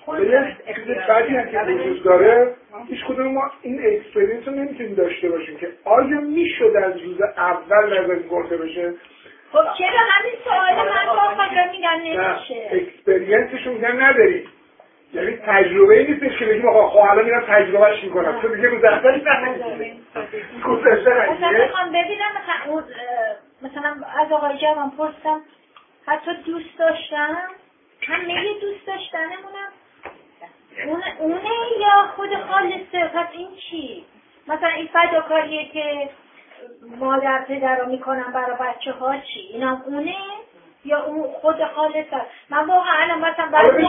بعدی هم که وجود داره هیچ کدوم ما این اکسپریانس رو نمیتونیم داشته باشیم که آیا میشد از روز اول نظری گفته بشه. خب چرا همین سوال من با خود میگن نمیشه اکسپریانسشو میگن نداریم، یعنی تجربه ای نیستش که بگیم آقا خب الان میرم تجربهش میکنم تو دیگه روز اولی نداریم. مثلا میخوام ببینم مثلا از آقای جوان پرسیدم حتی دوست داشتم همه دوست داشتنمونم اونه یا خود خالصه. پس این چی؟ مثلا این فداکاریه که مادر پدر رو میکنن برای بچه ها چی؟ اینم اونه یا اون خود خالصه؟ من واقعا الان مثلا برای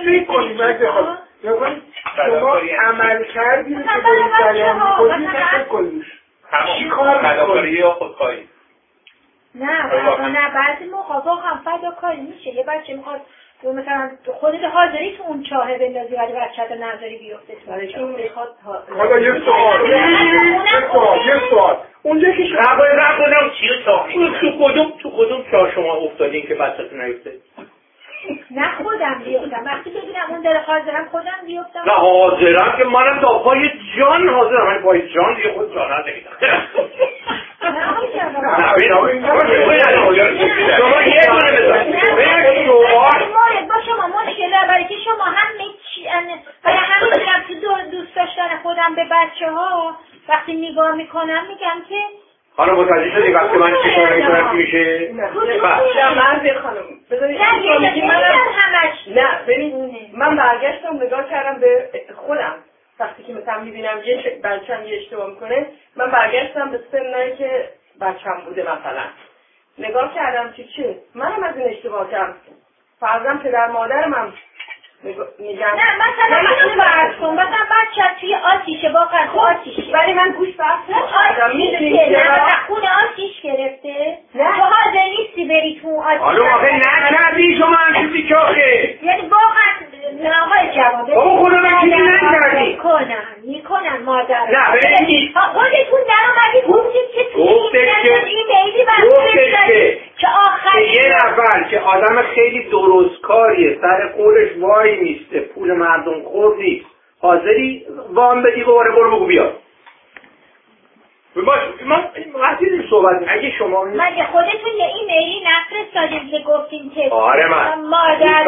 شما عمل کردیم که باید سلام میکنیم فکر کنیش فداکاری یا خودکاری؟ نه بعضی موقع واقعا فداکاری میشه. یه بچه میخواد مثلا خودت حاضری تو اون چاهه بندازی ولی بچه‌ت نذاری بیفته تو میخواد. حالا یه سوال اونجا که رفتم چیه چاهی؟ تو کدوم چاه شما افتادین که بچه‌تون نیفته؟ نه خودم بیفتم وقتی ببینم اون داره حاضرم خودم بیفتم. نه حاضرم که منم تا پای جان حاضرم، من پای جان دیگه خود جان نمیدم. شما یه دونه بزنید با شما مشکل برای که شما همه چی برای همین که دوست داشتن خودم به بچه ها وقتی نگاه میکنم میگم که خانم متوجه شدی وقتی من اشاره میکنم چی میشه؟ من خانم بذارید نه ببین من برگشتم نگاه کردم به خودم وقتی که مثلا میبینم یه بچه‌م یه اشتباه میکنه من برگشتم به سنی که بچه‌م بوده مثلا نگاه کردم که چه منم از این اشتباه کردم فرضاً پدر مادرم هم میگم نه مثلا فرض کن مثلا بچه توی آتیشه واقعا آتیشه ولی من گوش بستم میدونی خون آتیش گرفته تو حاضر نیستی بری تو آتیش. حالا آخه نکردی شما همچیزی که آخه یعنی واقعا نه آقای جواب بابا خودم چیزی نکردی میکنن مادر نه ببینید خودتون در اومدید گفتید که ایمیلی که آخر یه نفر که آدم خیلی درستکاریه سر قولش وای میسته پول مردم خور نیست حاضری وام بدی دوباره برو بگو بیاد. من وقتی صحبت اگه شما مگه خودتون یه ایمیلی نفرستادید که گفتیم که آره من مادر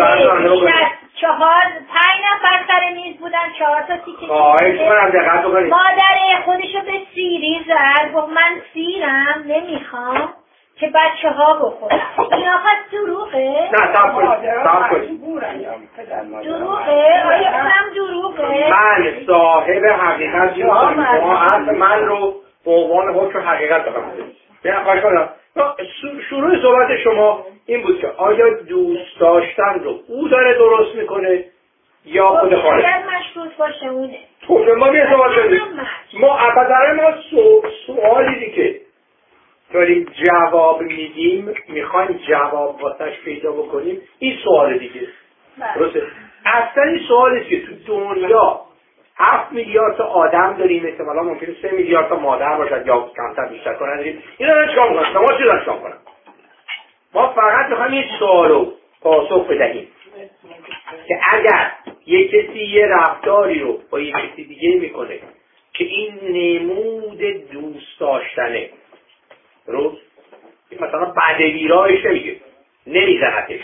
5 نفر سر میز بودن 4 تا تیکه خواهش کنم دقت بکنید مادر خودشو به سیری زد گفت من سیرم نمیخوام که بچه ها بخورن. این آقا دروغه؟ نه صبر کنید دروغه؟ آیا اونم دروغه؟ من صاحب حقیقت شما من رو به عنوان حکم حقیقت بفهمید. بیان خواهش کنم شروع صحبت شما این بود که آیا دوست داشتن رو او داره درست میکنه یا خود خالص؟ اگر مشروط باشه اونه. تو به ما یه سوال بدید. ما برای ما سوالی که داریم جواب میدیم میخوایم جواب واسش پیدا بکنیم این سوال دیگه. درسته؟ اصلا این سوالی که تو دنیا 7 میلیارد تا آدم داریم احتمالا ممکنه 3 میلیارد تا مادر باشد یا کمتر بیشتر کنن داریم اینا رو چیکار میکنن؟ شما چی دارن چیکار کنن؟ ما فقط میخوایم یه سوال رو پاسخ بدهیم که اگر یک کسی یه رفتاری رو با یک کسی دیگه میکنه که این نمود دوست داشتنه رو مثلا بدویرایش نمیگه نمیزنتش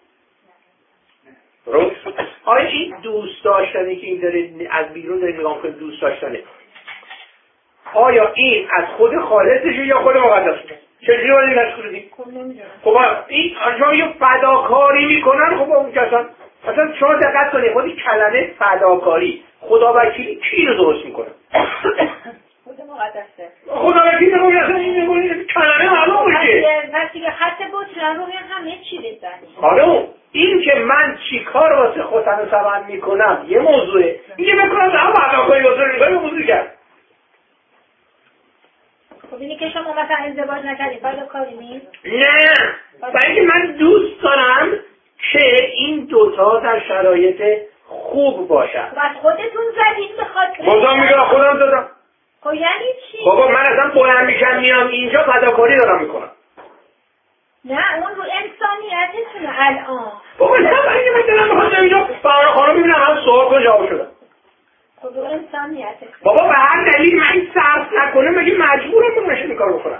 رو آیا این دوست داشتنی که این داره از بیرون داره نگاه کنه دوست داشتنه آیا این از خود خالصشه یا خود مقدسه؟ چجوری باید نشکردیم؟ خب این آنجا یه فداکاری میکنن خب اون کسان اصلا شما دقت کنید خودی کلمه فداکاری خداوکیلی کی رو درست میکنه؟ خداوکیلی نمونه اصلا این نمونه کلمه معلوم میشه وقتی که خط بطرن رو همه چی بزنیم خانم این که من چی کار واسه خودم سبن میکنم یه موضوعه میگه بکنم هم فداکاری واسه میکنم یه موضوع کرد. خب اینی که شما مثلا ازدواج نکردی فداکاری نیست؟ نه برای اینکه من دوست دارم که این دوتا در شرایط خوب باشن. و خودتون زدید به خاطر بازم میگه خودم دادم. خب یعنی چی؟ بابا من اصلا بلند میشم میام اینجا فداکاری دارم میکنم. نه اون رو انسانیتتونه الان. بابا نه برای اینکه من دارم میخوام اینجا برای خانم میبینم هم کار بکنم.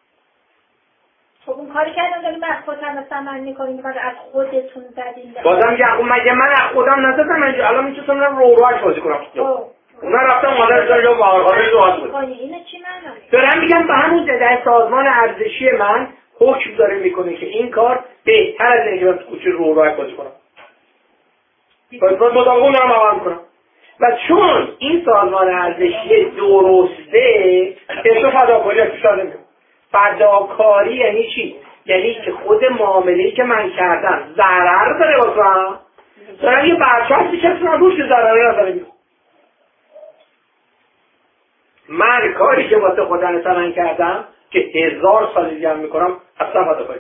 خب اون کاری کردن داریم از خودتون مثلا من میکنیم که از خودتون زدین. بازم مگه من از خودم نزدم؟ من الان میتونم رو بازی کنم. اونا رفتم مادر جا واقعا رو کنی. اینو چی معنی؟ دارم میگم به همون در سازمان ارزشی من حکم داره میکنه که این کار بهتر از اینکه من کوچه رو بازی کنم. باید مطابق هم عمل کنم. و چون این سازمان ارزشی درسته که تو فداکاری از توش نمیاد. فداکاری یعنی چی؟ یعنی که خود معامله‌ای که من کردم ضرر داره واسم، دارم یه برچسب می‌چسبونم روش که ضرری نداره. من کاری که واسه خودم من کردم که 1000 سال دیگه هم میکنم اصلا فداکاری.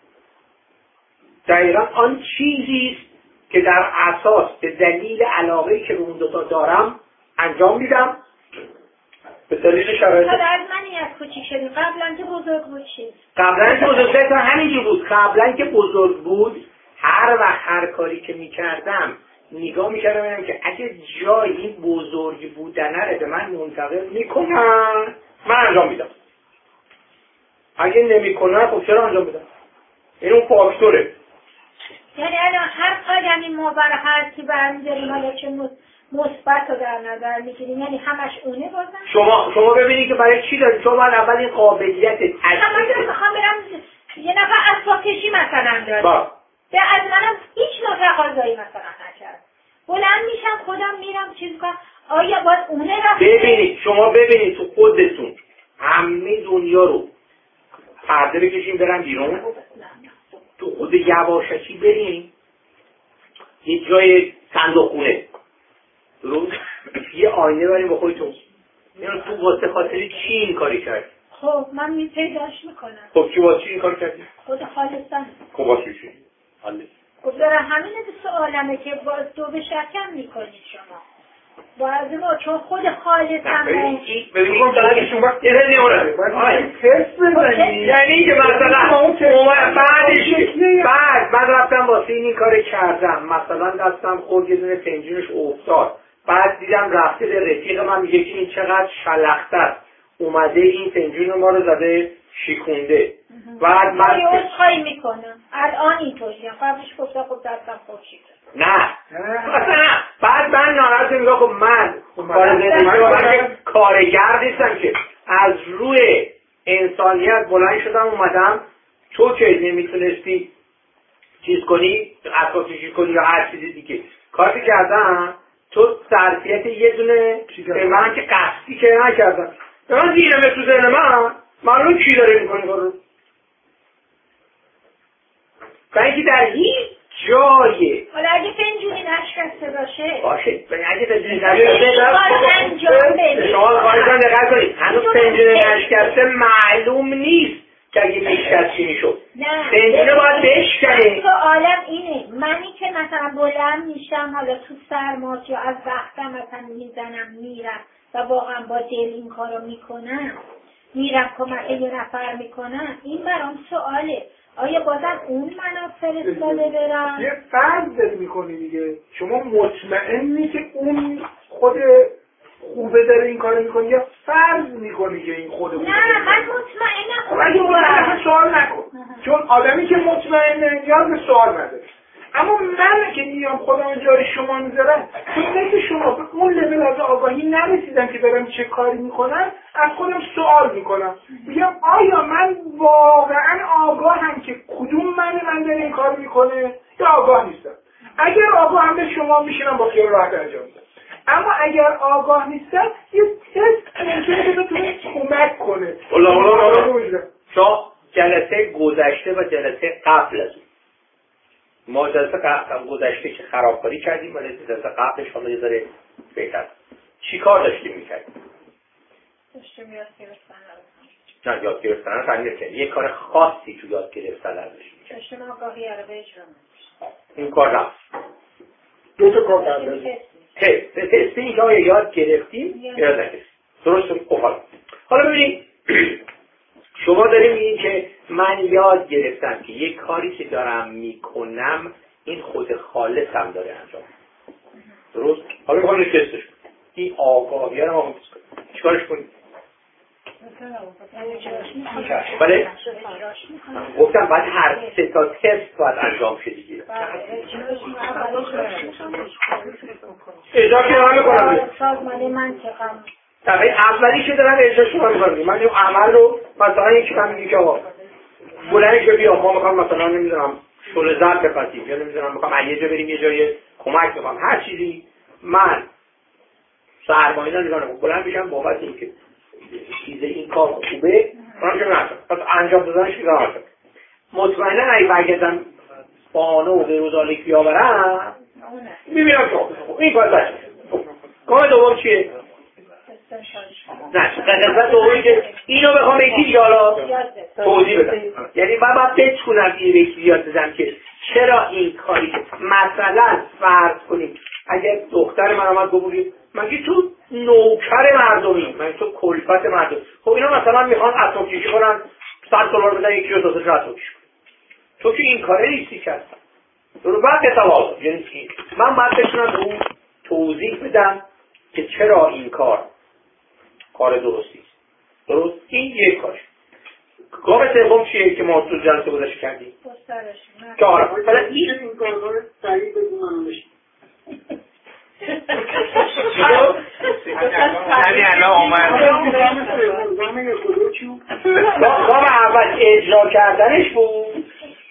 دقیقا آن چیزی است که در اساس به دلیل علاقه‌ای که به اون دوتا دارم انجام میدم به دلیل شرایط. حالا از منی از کوچیک شدیم قبلا که بزرگ بود چی؟ قبلا که بزرگ بود همینجور بود. قبلا که بزرگ بود هر وقت هر کاری که میکردم نگاه میکردم ببینم که اگه جایی این بزرگ بودنه رو به من منتقل میکنن من انجام میدم. اگه نمیکنن خب چرا انجام میدم؟ این اون فاکتوره. یعنی الان هر قدمی ما برای هر کی برمی‌داریم حالا چه مثبت رو در نظر میگیریم یعنی همش اونه بازم؟ شما ببینید که برای چی دارید؟ شما اول این قابلیت تشخیص من میخوام برم یه نفر اسباب کشی مثلا داره. به از منم هیچ نوع تقاضایی مثلا نکرد. بلند میشم خودم میرم چیز کنم. آیا باید اونه رفت؟ ببینید شما ببینید تو خودتون همه دنیا رو پرده بکشیم برن بیرون. تو خود یواشکی بریم یه جای صندوق خونه درست یه آینه بریم با خودتون میرون تو واسه خاطری چی این کاری کرد؟ خب من پیداش میکنم. خب چی واسه چی این کاری کردی؟ خود خالصا. خب واسه چی؟ حاله خب داره همینه که سوالمه که باز دو به شکم میکنید شما باید ما چون خود خالصا ببینید دارید شما یه نمونه تست بزنید یعنی که مثلا بعد من رفتم واسه این کار کردم مثلا دستم خورد یه دونه پنجونش افتاد بعد دیدم رفته به رفیق من میگه که این چقدر شلخته است اومده این پنجون ما رو زده شیکونده بعد من عذرخواهی میکنم الان اینطوریه قبلش گفتم خب دستم خورد شیکونده نه بعد من ناراحت میگم خب من کارگر نیستم که از روی انسانیت بلند شدم اومدم تو که نمیتونستی چیز کنی اساسیشی کنی یا هر چیزی دیگه کاری کردم تو ظرفیت یه دونه به من که قصدی که نکردم به من دیرم تو ذهن من معلوم کی داره میکنی کارو اینکه در هیچ جای حالا اگه پنجونی نشکسته باشه باشه اگه پنجونی نشکسته شما خواهیدان دقیق کنید هنوز پنجونی نشکسته معلوم نیست که اگه میشکستی میشد پنجونه باید بشکنه سوالم اینه منی که مثلا بلند میشم حالا تو سرماس یا از وقتم مثلا میزنم میرم و واقعا با دل این کارو میکنم میرم کمک یه نفر میکنم این برام سواله آیا بازم اون منو فرستاده برم؟ یه فرض داری میکنی دیگه شما مطمئنی که اون خود خوبه داره این کارو میکنی یا فرض میکنی که این خود خوبه نه من مطمئنم خب اگه مطمئنه سوال نکن چون آدمی که مطمئنه نیاز به سوال نداره اما من که میام خودم جای شما میذارم چون که شما به اون لول از آگاهی نرسیدم که دارم چه کاری میکنم از خودم سوال میکنم میگم آیا من واقعا آگاهم که کدوم من داره این کار میکنه یا آگاه نیستم اگر آگاه هم به شما میشینم با خیال راحت انجام میدم اما اگر آگاه نیستم یه تست ممکنه که بتونه کمک کنه شما جلسه گذشته و جلسه قبل از ما جلسه گذشته که خرابکاری کردیم ولی جلسه قبلش حالا یه ذره بهتر چی کار داشتیم میکردیم؟ داشتیم یاد گرفتن نه یاد گرفتن رو فهمیدیم که یه کار خاصی تو یاد گرفتن داشتیم داشتیم آگاهی رو به اجرا این کار رفت دو تا کار کردیم تست این که آیا یاد گرفتیم یاد نگرفتیم درست حالا ببینید شما داریم میگین که من یاد گرفتم که یک کاری که دارم میکنم این خود خالصم داره انجام درست؟ حالا میخوام تستش کنیم این آگاهی رو ما چیکارش کنیم؟ بله گفتم باید هر 3 تا تست باید انجام شه دیگه. اجرا که دارم میکنم سازمانی منطقم طبعا اولی که دارم اجرا شما میکنم. من این عمل رو مثلا یکی من میگه که آقا بلند شو بیا ما میخوام مثلا نمیدونم شل زرد بپسیم یا نمیدونم میخوام یه جا بریم یه جای کمک میخوام هر چیزی من سرمایه‌دار نگاه بلند میشم بابت اینکه چیز این کار خوبه من که نشم پس انجام دادنش که نشم مطمئنا اگه برگردم بانه و بیروزالیک بیاورم میبینم که این کار داشت. کار دوم چیه؟ نه قسمت دومی که اینو بخوام یکی دیگه حالا توضیح بدم. یعنی من بتونم این یکی یاد بدم که چرا این کاری که مثلا فرض کنیم اگر دختر من آمد گفت مگه تو نوکر مردمی مگه تو کلفت مردم خب اینا مثلا میخوان اتم کشی کنن $100 بدن یکی رو تازه اتم کشی کنن تو که این کاره نیستی که هستن رو بعد تواضع یعنی چی من باید بتونم به اون توضیح بدم که چرا این کار درستی است. درست این یک کارش. گام سوم چیه که ما تو جلسه گذشته کردیم که حالا مثلا این کارها رو سریع بگم بشه همین الان اومد گام اول اجرا کردنش بود.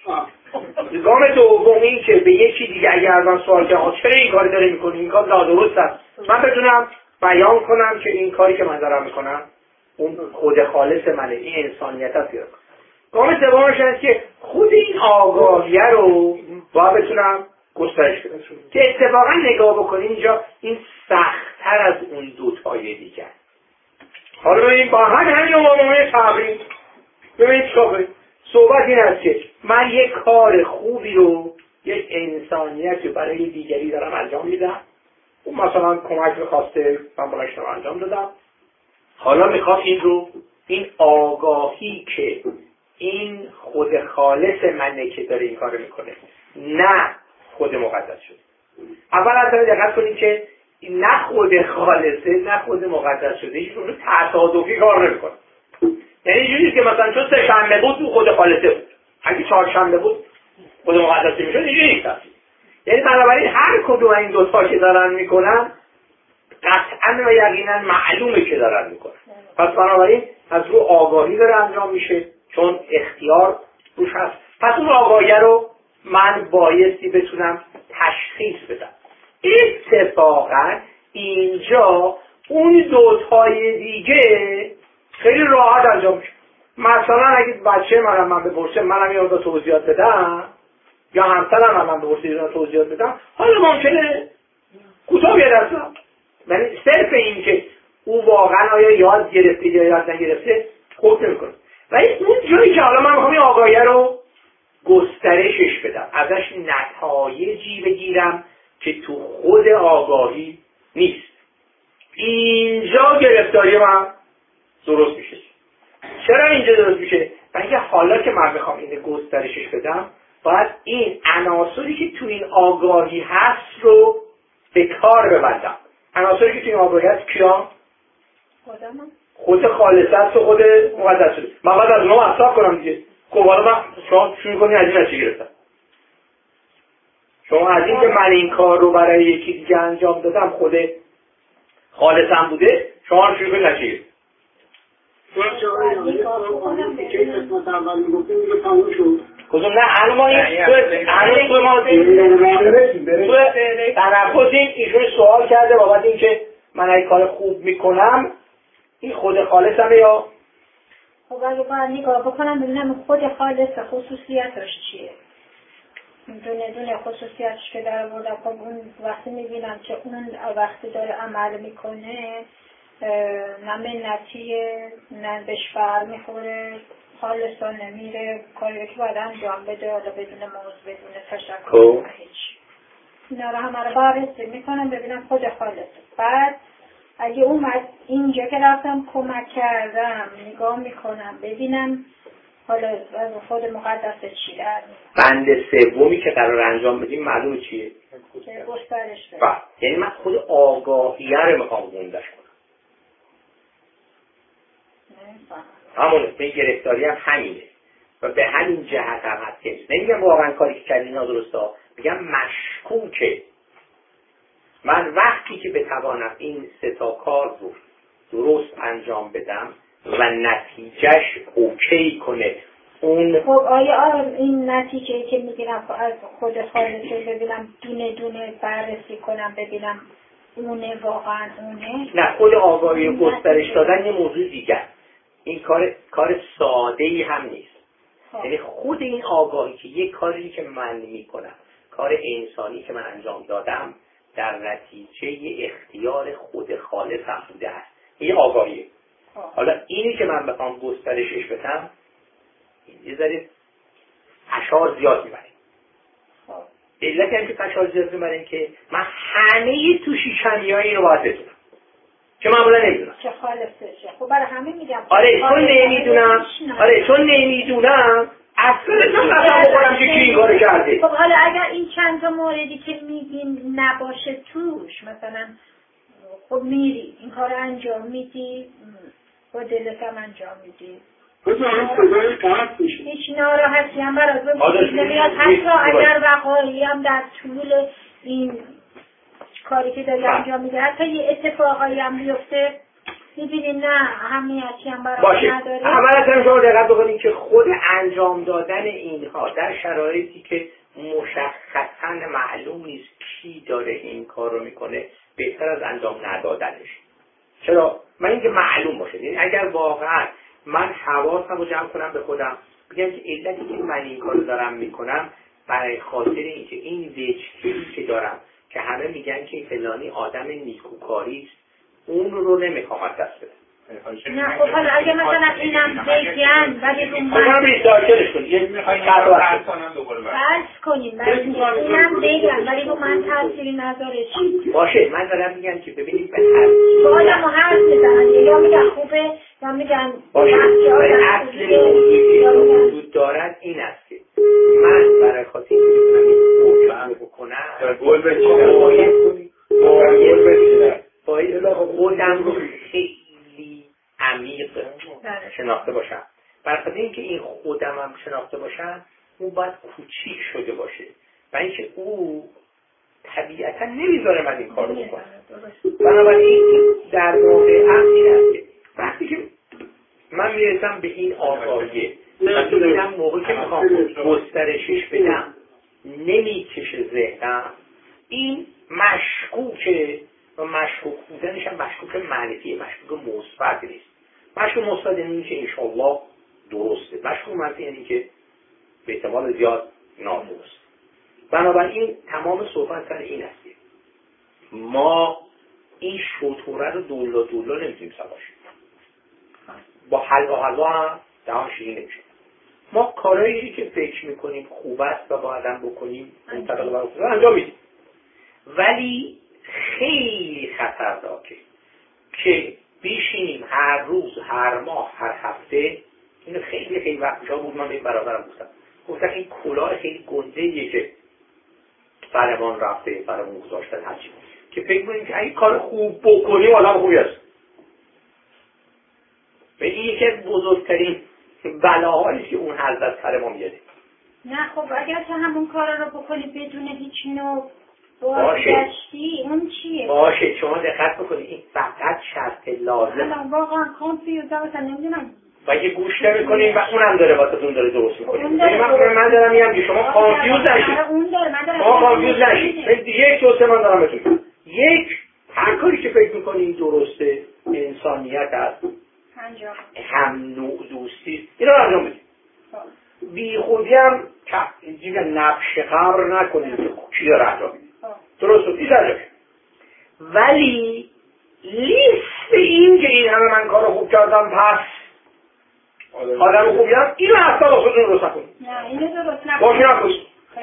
گام دومی که به یکی دیگه اگر من سوال کنم چرا این کاری داره میکنی این کار نادرست است من بتونم بیان کنم که این کاری که من دارم میکنم اون خود خالص منه این انسانیت است. گام سومش هست که خود این آگاهیه رو باید بتونم گسترش بدم که اتفاقا نگاه بکنیم اینجا این سخت‌تر از اون دوتای دیگه. حالا ببینیم با همین معامله تبریک ببینید صحبت این است که من یک کار خوبی رو یک انسانیتی برای دیگری دارم انجام میدم اون مثلا کمک میخواسته من برایش رو انجام دادم حالا میخوام این آگاهی که این خود خالص منه که داره این کار میکنه نه خود مقدس شده. اول اصلا دقت کنید که نه خود خالصه نه خود مقدس شده هیچ جور تصادفی کار نمیکنه. یعنی اینجوریه که مثلا چون سه شنبه بود تو خود خالصه بود اگه چهار شنبه بود خود مقدس میشد اینجوری نیست. یعنی بنابراین هر کدوم این دو تا که دارن میکنن قطعا و یقینا معلومه که دارن میکنن. پس بنابراین از رو آگاهی داره انجام میشه چون اختیار روش هست. پس اون آگاهی رو من بایستی بتونم تشخیص بدم. اتفاقا اینجا اون دوتای دیگه خیلی راحت انجام میشه. مثلا اگه بچه من بپرسه منم یه مقدار توضیحات بدم یا همسرم من بپرسه توضیحات بدم حالا ممکنه کوتاه بیادرسم. یعنی صرف این که او واقعا آیا یاد گرفته یا یاد نگرفته خود نمیکنه. ولی اون جایی که حالا من میخوام این آگاهی رو گسترشش بدم ازش نتایجی بگیرم که تو خود آگاهی نیست اینجا گرفتاری من درست میشه. چرا اینجا درست میشه؟ بلکه حالا که من میخوام این گسترشش بدم باید این عناصری که تو این آگاهی هست رو به کار ببندم. عناصری که تو این آگاهی هست کیا؟ خود خالص هست و خود مقدس شده. من باید از اونها مصرف کنم دیگه. خب حالا من شما شروع کنید از این نتیجه گرفتم. شما از این که من این کار رو برای یکی دیگه انجام دادم خود خالصم بوده شما شروع کنید نتیجه گرفتم. کدوم نه الان تنفسیم ایشون سوال کرده بابت این که من اگه کار خوب میکنم این خود خالصمه یا خب اگه باید نگاه بکنم ببینم خود خالص خصوصیتش چیه دونه خصوصیتش که در آوردم. خب اون وقتی میبینم که اون وقتی داره عمل میکنه نه منتیه نه بهش فر میخوره خالصانه میره کاری که باید انجام بده حالا بدون موضوع بدون تشکر هیچ اینا رو همه رو بررسی میکنم ببینم خود خالصه. بعد اگه اومد اینجا که رفتم کمک کردم نگاه میکنم ببینم حالا از خود مقدس چی در بند سومی که قرار انجام بدیم معلومه چیه؟ که گسترش بده. یعنی من خود آگاهیه رو میخوام گوندش کنم. همونه به گرفتاری هم همینه و به همین جهت هم هست که نمیگم واقعا کاری که کردی نادرسته، میگم مشکوکه. من وقتی که بتوانم این 3 تا کار رو درست انجام بدم و نتیجهش اوکی کنه اون. خب آیا این نتیجه‌ای که میگیرم از خود خالصه ببینم دونه دونه بررسی کنم ببینم اونه واقعا اونه؟ نه، خود آگاهی گسترش دادن یه موضوع دیگر. این کار ساده‌ای هم نیست. یعنی خود این آگاهی که یک کاری که من میکنم، کار انسانی که من انجام دادم، در نتیجه اختیار خود خالق هم بوده است. این آگاهیه. حالا اینی که من بخوام گسترشش بدم یه ذره فشار زیاد میبریم. علت هم که فشار زیاد میبریم که من همه تو شیشمیایی رو باید بدونم که معمولا نمیدونم چه خالصشه. خب برای همه میگم چون نمیدونم اصلا نمیدونم بخورم که کی این کارو کرده. خب حالا اگر این چند تا موردی که میگیم نباشه توش، مثلا خب میری این کار انجام میدی با دلت هم انجام میدی، هیچ ناراحتی هم برای نمیاد، حتی اگر وقایعی هم در طول این کاری که داری انجام میده حتی یه اتفاقایی هم بیفته میبینی نه اهمیتی هم برای نداره. اولا شما دقت بکنید که خود انجام دادن اینها در شرایطی که مشخصا معلوم نیست کی داره این کار رو میکنه بهتر از انجام ندادنش. چرا؟ من اینکه معلوم باشه، یعنی اگر واقعا من حواسم رو جمع کنم به خودم بگم که علتی که من این کار رو دارم میکنم برای خاطر اینکه این وجهی که دارم که همه میگن که فلانی آدم نیکوکاری است، اون رو نمیخوام از دست بدم. نه خب حالا اگه مثلا اینم بگن ولی رو من ریسارچرش کنید فرض کنیم اینم بگن ولی رو من تاثیری نداره چی؟ باشه، من دارم میگم که ببینید به سوالمو حرف میزنن یا میگن خوبه یا میگن باشه. اصل موضوعی که وجود دارد این است که من برای خاطر اینکه بکنم گل بچینم باید خودم رو خیلی عمیق شناخته باشم. برای خاطر اینکه این خودم هم شناخته باشم اون باید کوچیک شده باشه و اینکه او طبیعتا نمیذاره من این کار رو بکنم. بنابراین در واقع این است که وقتی که من میرسم به این آگاهی و میبینم موقعی که میخوام گسترشش بدم نمیکشه ذهنم، این مشکوکه و مشکوک بودنش هم مشکوک منفیه، مشکوک مثبت نیست. مشکوک مثبت یعنی که انشاءالله درسته، مشکوک منفی یعنی که به احتمال زیاد نادرست. بنابراین تمام صحبت سر این است که ما این شطوره رو دولا نمیتونیم سواشیم، با حلوا هم دهان شیرین نمیشه. ما کارهایی که فکر میکنیم خوب است و باید هم بکنیم منطبق بر اصول انجام میدیم، ولی خیلی خطرناکه که بشینیم هر روز هر ماه هر هفته. اینو خیلی وقت جا بود من به این برادرم گفتم این کلاه خیلی گنده‌ایه که فرمان رفته فرمان گذاشتن هرچی که فکر کنیم که اگه کار خوب بکنیم آدم خوبی است. و این یکی از بزرگترین بلاهایی که اون حضرت سر ما میاره. نه خب اگر تو همون کارا رو بکنی بدون هیچ نوع بازگشتی اون چیه؟ باشه شما دقت بکنید این فقط شرط لازم. من واقعا کانفیوزم مثلا نمیدونم. و اگه گوش نمی‌کنید و اونم داره واسهتون داره درست می‌کنه. من دارم میگم که شما کانفیوز نشید. شما کانفیوز نشید. یک توصیه من دارم بهتون. یک، هر کاری که فکر می‌کنید درسته، انسانیت است. هم نوع دوستی اینا رو انجام بدید. بی خودی هم دیگه نقش خر نکنید که چی داره انجام بدید. درست است ایجاده. ولی لیست این که این همه من کارو خوب کردم پس آدم خوبی هم اینو اصلا با خودتون درست نکنید. نه اینو درست نکنید. باشه نکنید.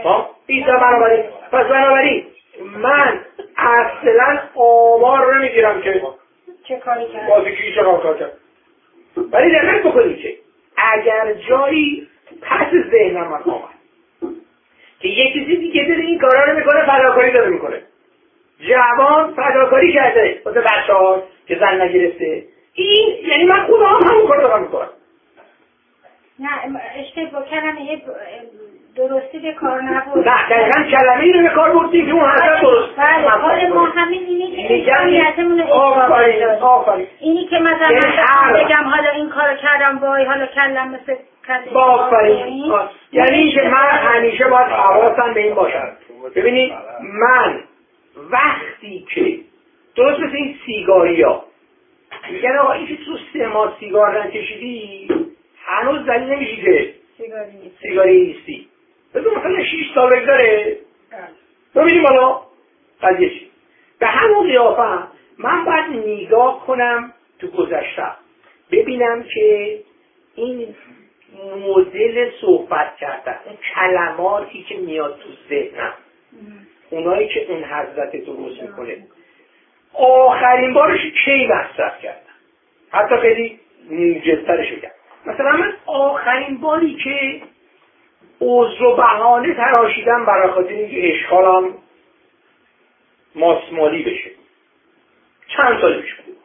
بنابراین من اصلا آمار نمیگیرم که چه کاری کرد. بازی کی چه کار کرد. ولی دقت بکنید که اگر جایی پس ذهنم من آمد که یکی دیگه داره این کارا رو میکنه، فداکاری داره میکنه، جوان فداکاری کرده واسه بچه‌ها که زن نگرفته، این یعنی من خودم همون کار دارم میکنم. نه اشتباه کلمه درستی به کار نبود. نه دقیقا کلمه ای رو به کار بردیم که اون حضرت درست. بله کار ما همین اینی که انسانیتمون رو آفرین اینی که مثلا من بگم حالا این کارو کردم وای حالا کلم مثل کلم آفرین. یعنی که من همیشه باید حواسم به این باشم. ببینید من وقتی که درست مثل این سیگاری ها میگن آقا این که تو 3 ماه سیگار نکشیدی هنوز دلیل نمیشی که سیگاری نیستی. بذار مثلا 6 سال بگذاره ببینیم حالا قضیه چی. به همون قیافه من باید نگاه کنم تو گذشته ببینم که این مدل صحبت کردن اون کلماتی که میاد تو ذهنم اونایی که اون حضرت درست میکنه آخرین بارش کی مصرف کردم. حتی خیلی موجزترش بگم مثلا من آخرین باری که عذر و بهانه تراشیدم برای خاطر اینکه اشکالم ماسمالی بشه چند سال پیش بود.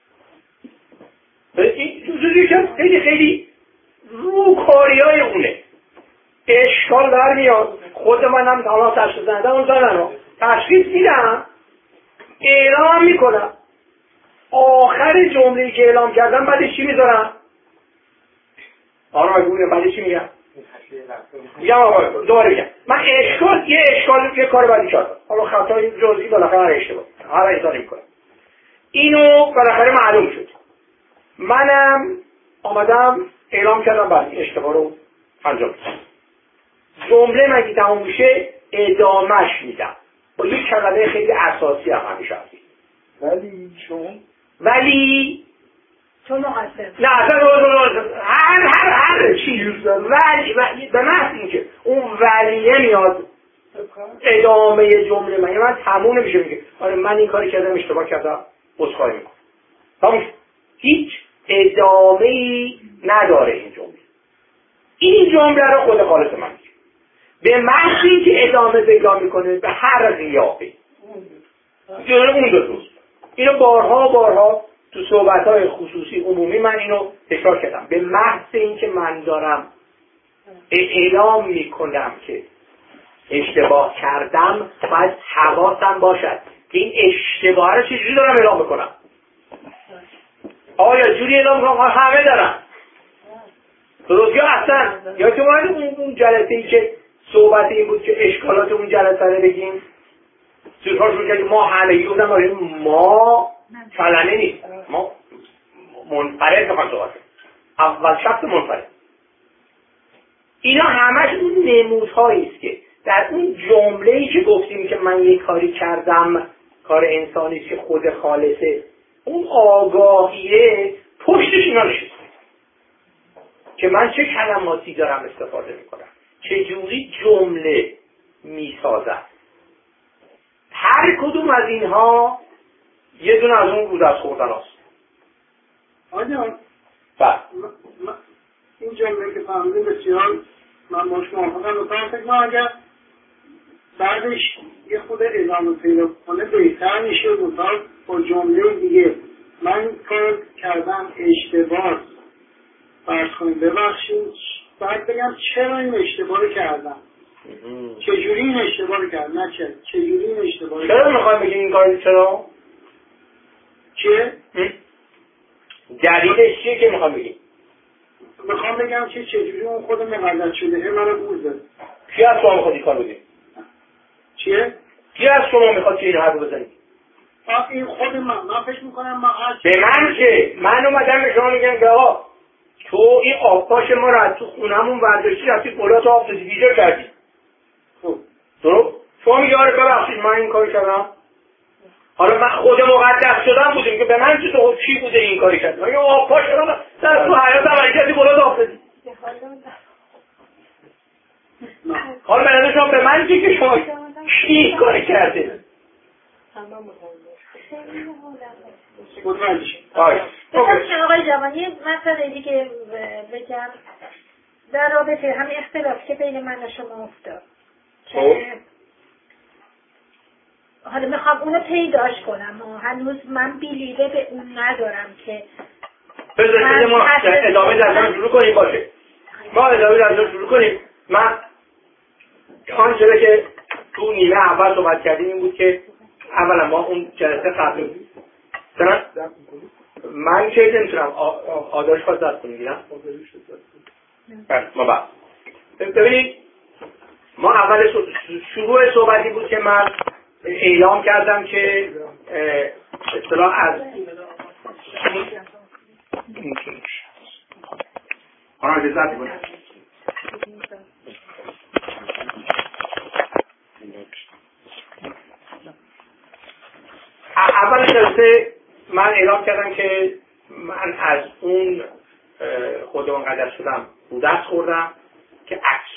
این جزوری که خیلی روکاریای اونه اشکال در میاد. خود منم حالا تشخیص ندم اون زنم تشخیص میدم اعلام میکنم. آخر جمله‌ای که اعلام کردم بعدش چی میذارم؟ آره میگم بعدش چی میگم؟ میگم آقا دوباره میگم من اشکال یه کار بعدی کردم. حالا خطای جزئی بالاخره اشتباه هر انسانی میکنه. اینو بالاخره معلوم شد. منم آمدم اعلام کردم بعد اشتباه رو انجام میدم. جمله مگه تموم میشه ادامهش میدم با یک کلمه خیلی اساسی هم همیشه هستی. ولی چون مقصر نه اصلا هر چیز ولی به محض اینکه اون ولیه میاد ادامه جمله من تموم نمیشه میگه آره من این کاری کردم اشتباه کردم عذرخواهی میکنم تموم هیچ ادامه‌ای نداره این جمله. این جمله رو خود خالص من میگه به محض اینکه ادامه پیدا میکنه به هر قیافه اون دوست اینو بارها تو صحبت‌های خصوصی عمومی من اینو تکرار کردم. به محض اینکه من دارم اعلام میکنم که اشتباه کردم باید حواسم باشد که این اشتباه رو چجوری دارم اعلام میکنم. آیا جوری اعلام میکنم همه دارم درست یا اصلا یا که اون جلسه‌ای که صحبت این بود که اشکالات اون جلسه رو بگیم سوزهاش رو که ما همه بودم ما کلمه نیست ما منفرد بخوام صحبت اول شخص منفرد. اینا همش اون نمودهایی است که در اون جمله‌ای که گفتیم که من یک کاری کردم کار انسانی است که خود خالصه اون آگاهیه پشتش اینا نشسته که من چه کلماتی دارم استفاده میکنم چه جوری جمله میسازم. هر کدوم از اینها یه دونه از اون بود از خوردن هاست. آجان بله این جمله که فهمیده بسیار من باش موافقم و فکر من اگر بعدش یه خود ادامه پیدا کنه بهتر میشه مثلا با جمله دیگه من کار کردم اشتباه فرض کنیم ببخشید بعد بگم چرا این اشتباه رو کردم چجوری این اشتباه رو کردم نه چجوری این اشتباه رو چرا میخوایم بگیم این کاری چرا؟ چه؟ دلیلش چیه که میخوام بگیم؟ میخوام بگم که چجوری اون خود مقدر شده منو گول زد. کی از شما میخواد این کار بگیم؟ چیه؟ کی از شما میخواد که این حرف بزنید؟ این خود من فکر میکنم به من که من اومدم به شما میگم که آقا تو این آبپاش ما رو از تو خونمون برداشتی رفتی پولات آب دادی بیجا کردی. خب درست؟ شما میگه آره ببخشید من این کاری کردم. حالا من خود مقدس شدم بودیم که به من چه تو چی بوده این کاری کردم. این آبپاش رو در تو حیات عملی کردی پولات آب دادی. حالا به شما به من که شما چی این کاری کرده؟ آقای جوانی مسئله دیگه بگم در رابطه همین اختلاف که بین من و شما افتاد حالا میخوام اونو پیداش کنم و هنوز من بیلیده به اون ندارم که بذارید ما ادامه درس شروع کنیم باشه. ما ادامه درس شروع کنیم. من آنچه که تو نیمه اول صحبت کردیم این بود که اولا ما اون جلسه قبل من که نمیتونم آدارش خواست دست کنیم گیرم ما بعد ببینید ما اول شروع صحبتی بود که من اعلام کردم که اصطلاح از اول جلسه من اعلام کردم که من از اون خودمان قدر شدم رو دست خوردم که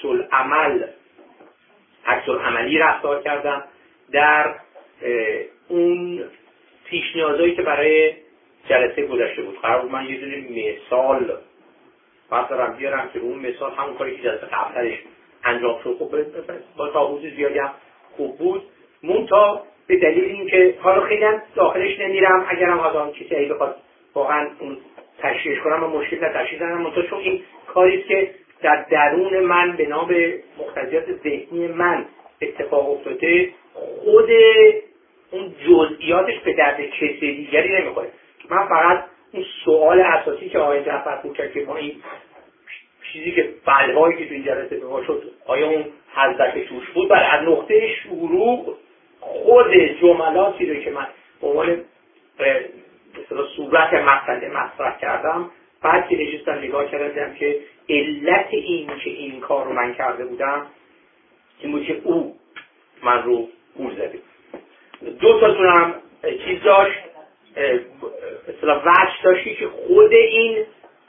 عکس العملی رفتار کردم در اون پیش نیازایی که برای جلسه گذشته بود. قرار بود من یه دونه مثال دارم بیارم که اون مثال همون کاری که جلسه قبلش انجام شد خب با تابوت زیادی هم خوب بود. منتها به دلیل اینکه حالا خیلی هم داخلش نمیرم، اگرم آدم کسی ای بخواد واقعا اون تشریح کنم و مشکل در تشریح زنم، منتها چون این کاری است که در درون من به نام مقتضیات ذهنی من اتفاق افتاده، خود اون جزئیاتش به درد کسی دیگری نمیخوره. من فقط اون سوال اساسی که آقای جعفرپور کرد که ما این چیزی که بلوایی که تو این جلسه به ما شد آیا اون حضرت توش بود، بر از نقطه شروع خود جملاتی رو که من به عنوان مثلا صورت مسئله مطرح کردم، بعد که نشستم نگاه کردم که علت این که این کار رو من کرده بودم این بود که او من رو گول زده. دو تا دونم چیز داشت، مثلا وجه داشتی که خود این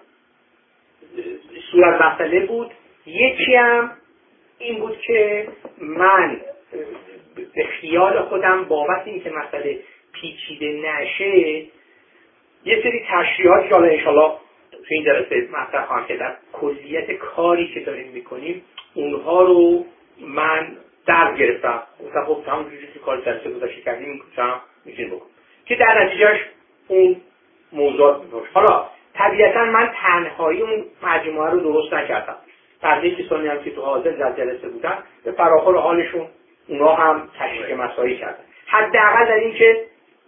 صورت مسئله بود. یکی هم این بود که من به خیال خودم بابت این که مسئله پیچیده نشه یه سری تشریحات که حالا انشالله تو این جلسه مطرح خواهم که در کلیت کاری که داریم میکنیم اونها رو من درد گرفتم. مثلا خب همون جوری که کار جلسه گذاشته کردیم این کچم میتونیم بکنم که در نتیجهش اون موضوعات میپرش. حالا طبیعتا من تنهایی اون مجموعه رو درست نکردم. بقیه کسانی هم که تو حاضر در جلسه بودن به فراخور حالشون اونا هم تشریح مسائل کردن. حداقل در این که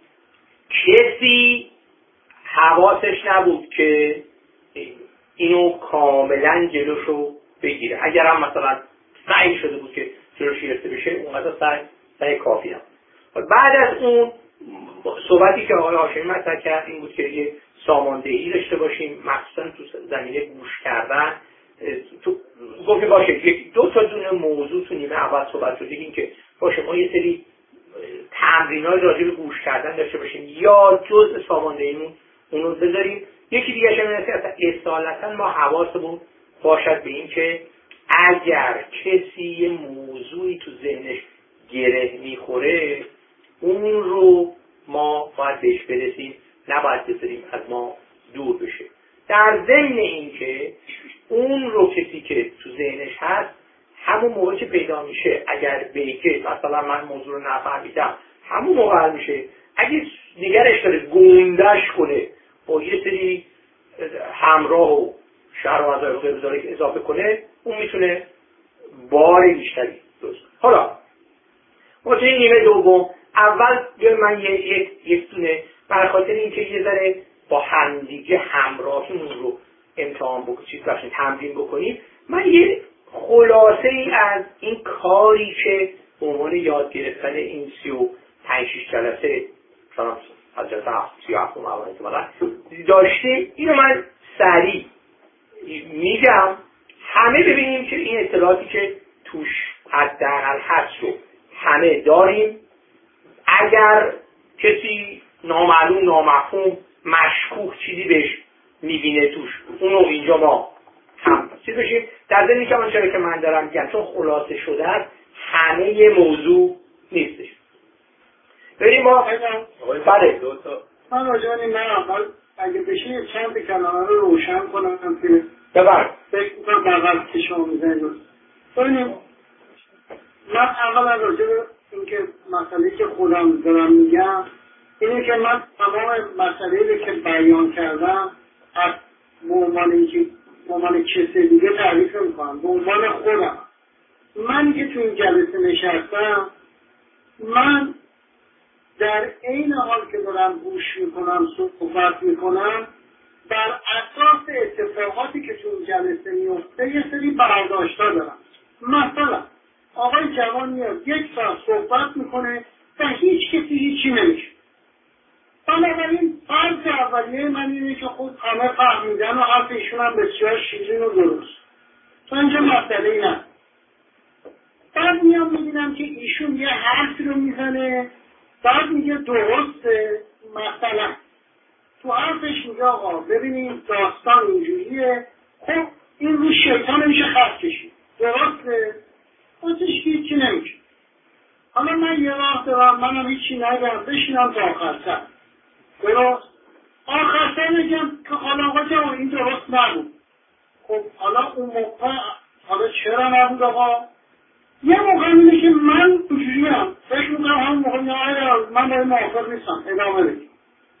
کسی حواسش نبود که اینو کاملا جلوشو بگیره. اگر هم مثلا سعی شده بود که جلوش گرفته بشه اونقدر سعی کافی هم. بعد از اون صحبتی که آقای هاشمی مطرح کرد این بود که یه ساماندهی داشته باشیم، مخصوصا تو زمینه گوش کردن. تو گفتیم باشه یک دو تا دونه موضوع تو نیمه اول صحبت شد. این که باشه ما یه سری تمرینای راجع به گوش کردن داشته باشیم یا جزء ساماندهیمون اونو بذاریم. یکی دیگه اینه که اصالتا ما حواسمون باشد به این که اگر کسی یه موضوعی تو ذهنش گره میخوره اون رو ما باید بهش برسیم، نباید بذاریم از ما دور بشه. در ضمن این که اون رو کسی که تو ذهنش هست همون موقع که پیدا میشه اگر بگه مثلا من موضوع رو نفهمیدم همون موقع میشه. اگه دیگرش داره گوندش کنه با یه سری همراه و شرح و عزایق که اضافه کنه اون میتونه بار بیشتری درست. حالا ما توی نیمه دوم اول من یک دونه برای خاطر اینکه یه ذره با همدیگه همراهیمون رو امتحان بکنیم تمرین بکنیم، من یه خلاصه ای از این کاری که به عنوان یاد گرفتن این 35-6 جلسه مثلا از جلسه 37 داشته اینو من سریع میگم همه ببینیم که این اطلاعاتی که توش حداقل هست رو همه داریم. اگر کسی نامعلوم نامفهوم مشکوک چیزی بهش میبینه توش اونو اینجا ما هم چیز بشیم. در ضمن اینکه آنچه که من دارم میگم چون خلاصه شده است همه موضوع نیستش. بریم ما بله من راجعه این اول اگه بشه چند کلمه رو روشن کنم که ببر فکر میکنم بغل که شما میزنید. ببینیم من اول راجعه اینکه مسئله که خودم دارم میگم اینه که من تمام مسئله که بیان کردم پس به عنوان کسی دیگه تعریف میکنم، به عنوان خودم. من که تو این جلسه نشستم، من در عین حال که دارم گوش میکنم، صحبت میکنم، بر اساس اتفاقاتی که تو این جلسه میفته یه سری برداشت‌ها دارم. مثلا آقای جوان میاد 1 ساعت صحبت میکنه و هیچ کسی هیچی نمیشه. بنابراین فرض اولیه من اینه که خود همه فهمیدن و حرف ایشون هم بسیار شیرین و درست، تا اینجا مسئله ای نه. بعد میام میبینم که ایشون یه حرفی رو میزنه، بعد میگه درسته. مثلا تو حرفش میگه آقا ببینید داستان اینجوریه، خب این رو شیطان میشه خط کشید، درسته؟ خودش هیچی نمیشه. حالا من یه راه دارم، منم هیچی نگم، بشینم تا آخر سر، درست؟ آخر سر میگم که حالا آقا جوان این درست نبود. خب حالا اون موقع حالا چرا نبود آقا؟ یه موقع اینه که من اینجوریم، فکر میکنم همون موقع من باید موافق نیستم، ادامه بدیم.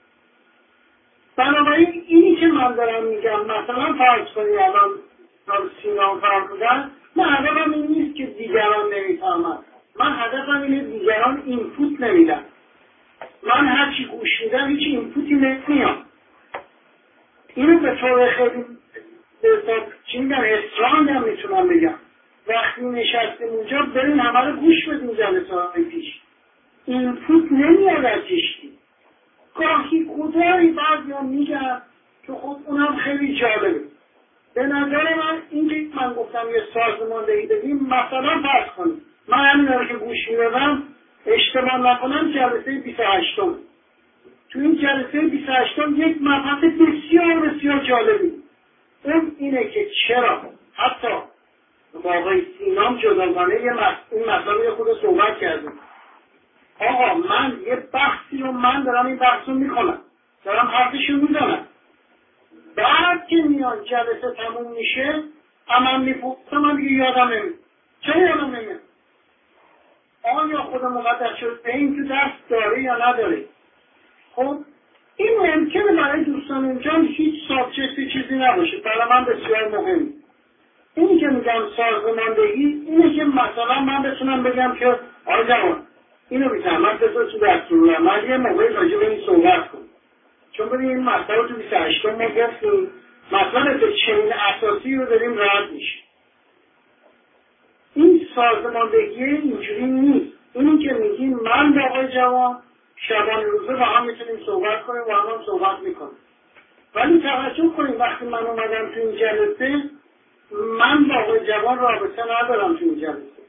بنابراین اینی که من دارم میگم، مثلا فرض کنی الان سینام فرمودن، من هدفم این نیست که دیگران نمیفهمن، من هدفم اینه دیگران اینپوت نمیدن. من هرچی گوش میدم هیچ اینپوتی نمیاد. اینو به طور خیلی چی میگم استرانگ هم میتونم بگم. وقتی نشستیم اونجا بریم همه رو گوش بدیم جلسه های پیش، اینپوت نمیاد از هیچکی. گاهی خدایی بعضی هم میگن که خب اونم خیلی جالبه. به نظر من این که من گفتم یه سازماندهی بدیم، مثلا فرض کنیم من همین که گوش میدم اشتباه نکنم جلسه 28 تو این جلسه 28 یک مبحث بسیار بسیار جالبی. اون اینه که چرا حتی با آقای سینام جداگانه این مسئله یه خود صحبت کردیم. آقا من یه بحثی رو من دارم این بحث رو میکنم، دارم حرفش رو میزنم، بعد که میان جلسه تموم میشه من میپرسم، من دیگه یادم نمید. چرا یادم نمید؟ آیا خود مقدس شد به این تو دست داره یا نداره؟ خب این ممکنه برای دوستان اینجا هیچ سابجکتی چیزی نباشه، برای من بسیار مهمه. اینی که میگم سازماندهی اینه که مثلا من بتونم بگم که آقای جوان اینو بی‌زحمت بذار تو دستورالعمل یه موقعی راجع به این صحبت کن، چون ببین این مسئله رو تو 28 ما گفتیم، مثلا به چنین اساسی رو داریم رد میشه. این سازماندهی اینجوری نیست. اینی که میگیم من با آقای جوان شبانه روزه با هم میتونیم صحبت کنیم و هم صحبت میکنیم، ولی توجه کنیم وقتی من اومدم تو این جلسه من با آقای جوان رابطه ندارم. تو این جلسه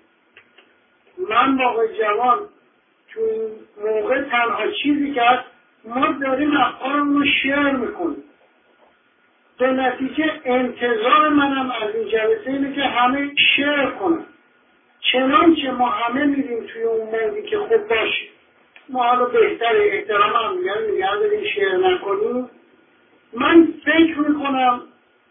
من با آقای جوان تو این موقع تنها چیزی که هست ما داریم افکارمون رو شیر میکنیم. به نتیجه انتظار منم از این جلسه اینه که همه شیر کنن، چنانچه ما همه میریم توی اون موردی که خوب باشه ما حالا بهتر احترام هم میگن داریم شیر نکنیم. من فکر میکنم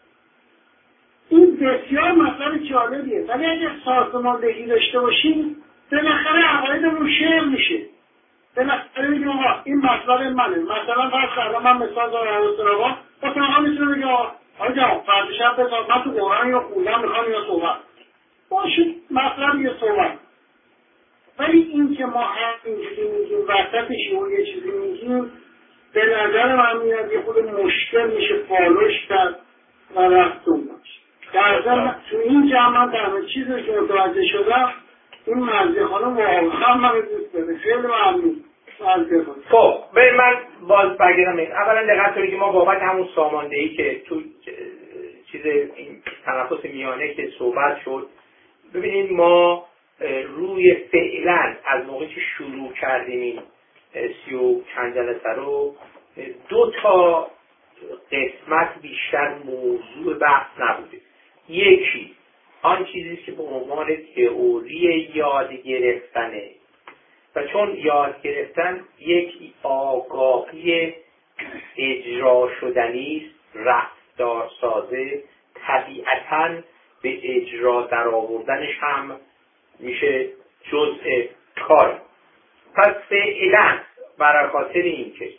این بسیار مطلب جالبیه، ولی اگر سازماندهی داشته باشیم بالاخره عقایدمون شیر میشه. بالاخره میگیم آقا این مطلب منه. مثلا فرض کردم من مثال دارم آقا مثلا میتونه بگه آقا جوان فرض شب بذار من تو قرآن یا خوندم میخوام یا صحبت باشه، مطلب یه صحبت. ولی این که ما هم اینجوری میگیم وسطش یه چیزی میگیم به نظر من میاد یه خود مشکل میشه فالوش کرد و رفتون باشه. در ضمن تو این جمع من در چیزی که متوجه شدم این مرزی خانم واقعا من دوست داره. خیلی ممنون. خب به من باز برگردم. اولا دقت کنید که ما بابت همون ساماندهی که تو چیز این تنفس میانه که صحبت شد، ببینید ما روی فعلا از موقعی که شروع کردیم این 30 و چند جلسه رو 2 تا قسمت بیشتر موضوع بحث نبوده. یکی آن چیزی که به عنوان تئوری یاد گرفتنه و چون یاد گرفتن یک آگاهی اجرا شدنی است، رفتار سازه، طبیعتاً به اجرا در آوردنش هم میشه جزء کار. پس فعلا برای خاطر اینکه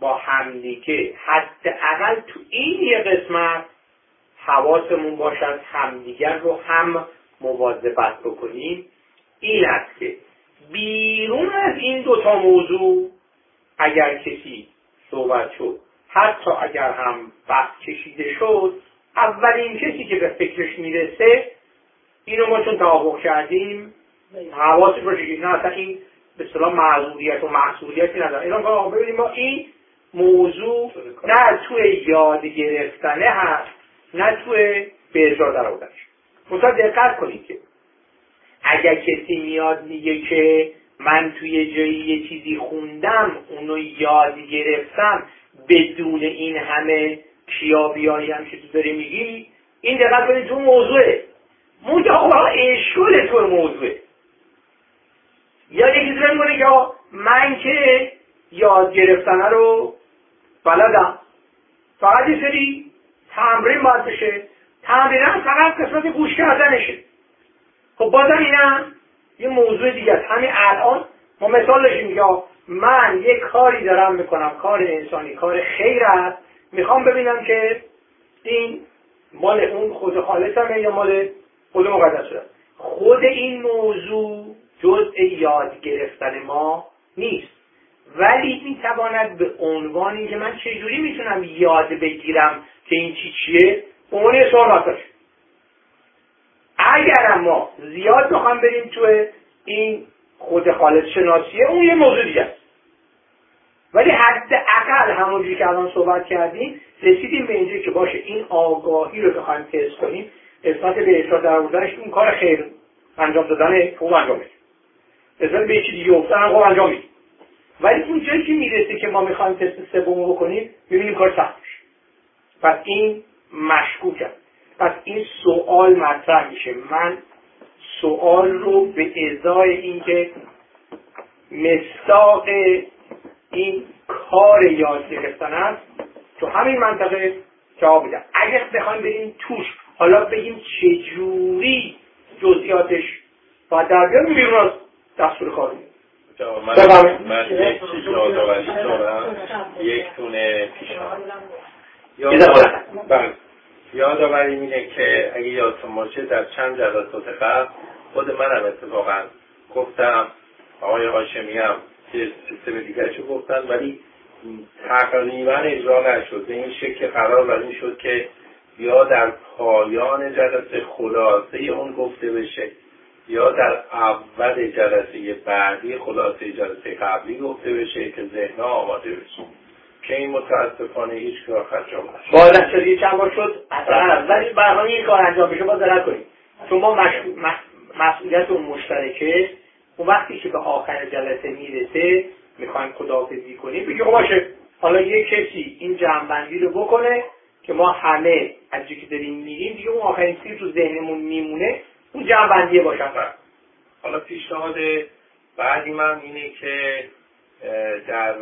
با همدیگه حداقل تو این یه قسمت حواسمون باشد همدیگر رو هم مواظبت بکنیم این است که بیرون از این دوتا موضوع اگر کسی صحبت شد حتی اگر هم بحث کشیده شد اولین کسی که به فکرش میرسه اینو ما چون توافق کردیم حواسی باشه که نه اصلا این به اصطلاح معذوریت و مسئولیتی نداره اینا که ببینیم ما این موضوع نه توی یاد گرفتنه هست نه توی به اجرا در آوردنش. مثلا دقت کنید که اگر کسی میاد میگه که من توی جایی یه چیزی خوندم اونو یاد گرفتم بدون این همه کیابیایی هم که تو داری میگی این دقت کنید تو موضوعه موضوع آقا اشکال تو موضوعه یا یکی داره میگه یا من که یاد گرفتنه رو بلدم فقط یه سری تمرین باید بشه تمرین هم فقط قسمت گوش کردنشه خب بازم اینم یه موضوع دیگه است. همین الان ما مثال داشتیم یا من یه کاری دارم میکنم کار انسانی کار خیر است میخوام ببینم که این مال اون خود خالصمه یا مال خود مقدس شده خود این موضوع جزء یاد گرفتن ما نیست ولی میتواند به عنوانی که من چجوری میتونم یاد بگیرم که این چیه عنوان سوال مطرح شد. اگر ما زیاد بخوام بریم توی این خود خالص شناسیه اون یه موضوع دیگه است ولی حداقل همونجوری که الان صحبت کردیم رسیدیم به اینجایی که باشه این آگاهی رو بخوایم تست کنیم قسمت به اجرا در آوردنش اون کار خیر انجام دادن خوب انجام میدیم قسمت به چیزی دیگه افتادن خوب انجام میدیم ولی اون جایی که میرسه که ما میخوایم تست سوم بکنیم میبینیم کار سخت میشه پس این مشکوکه پس این سوال مطرح میشه من سوال رو به ازای اینکه مصداق این کار یاد گرفتن است تو همین منطقه جواب میدم اگر بخوایم بریم توش حالا بگیم چجوری جزئیاتش باید در بیاریم بیرون از دستور کار من یک چیز یادآوری دارم یک تونه پیشنهاد یادآوری اینه که اگه یادتون باشه در چند جلسات قبل خود منم اتفاقا گفتم آقای هاشمی هم که سیستم دیگرشو گفتن ولی تقریبا اجرا نشد به این شکل قرار بر این شد که یا در پایان جلسه خلاصه اون گفته بشه یا در اول جلسه بعدی خلاصه جلسه قبلی گفته بشه که ذهن‌ها آماده بشه که این متاسفانه هیچ کار انجام نشد. باید شدید چند بار شد ولی برنامه این کار انجام بشه باید درک کنیم چون ما مسئولیت اون مشترکه اون وقتی که به آخر جلسه میرسه میخوایم خداحافظی کنیم بگیم باشه حالا یه کسی این جمع‌بندی رو بکنه که ما همه از جایی که داریم میریم دیگه اون آخرین چیزی تو ذهنمون میمونه اون جمع‌بندی باشه. حالا پیشنهاد بعدی من اینه که در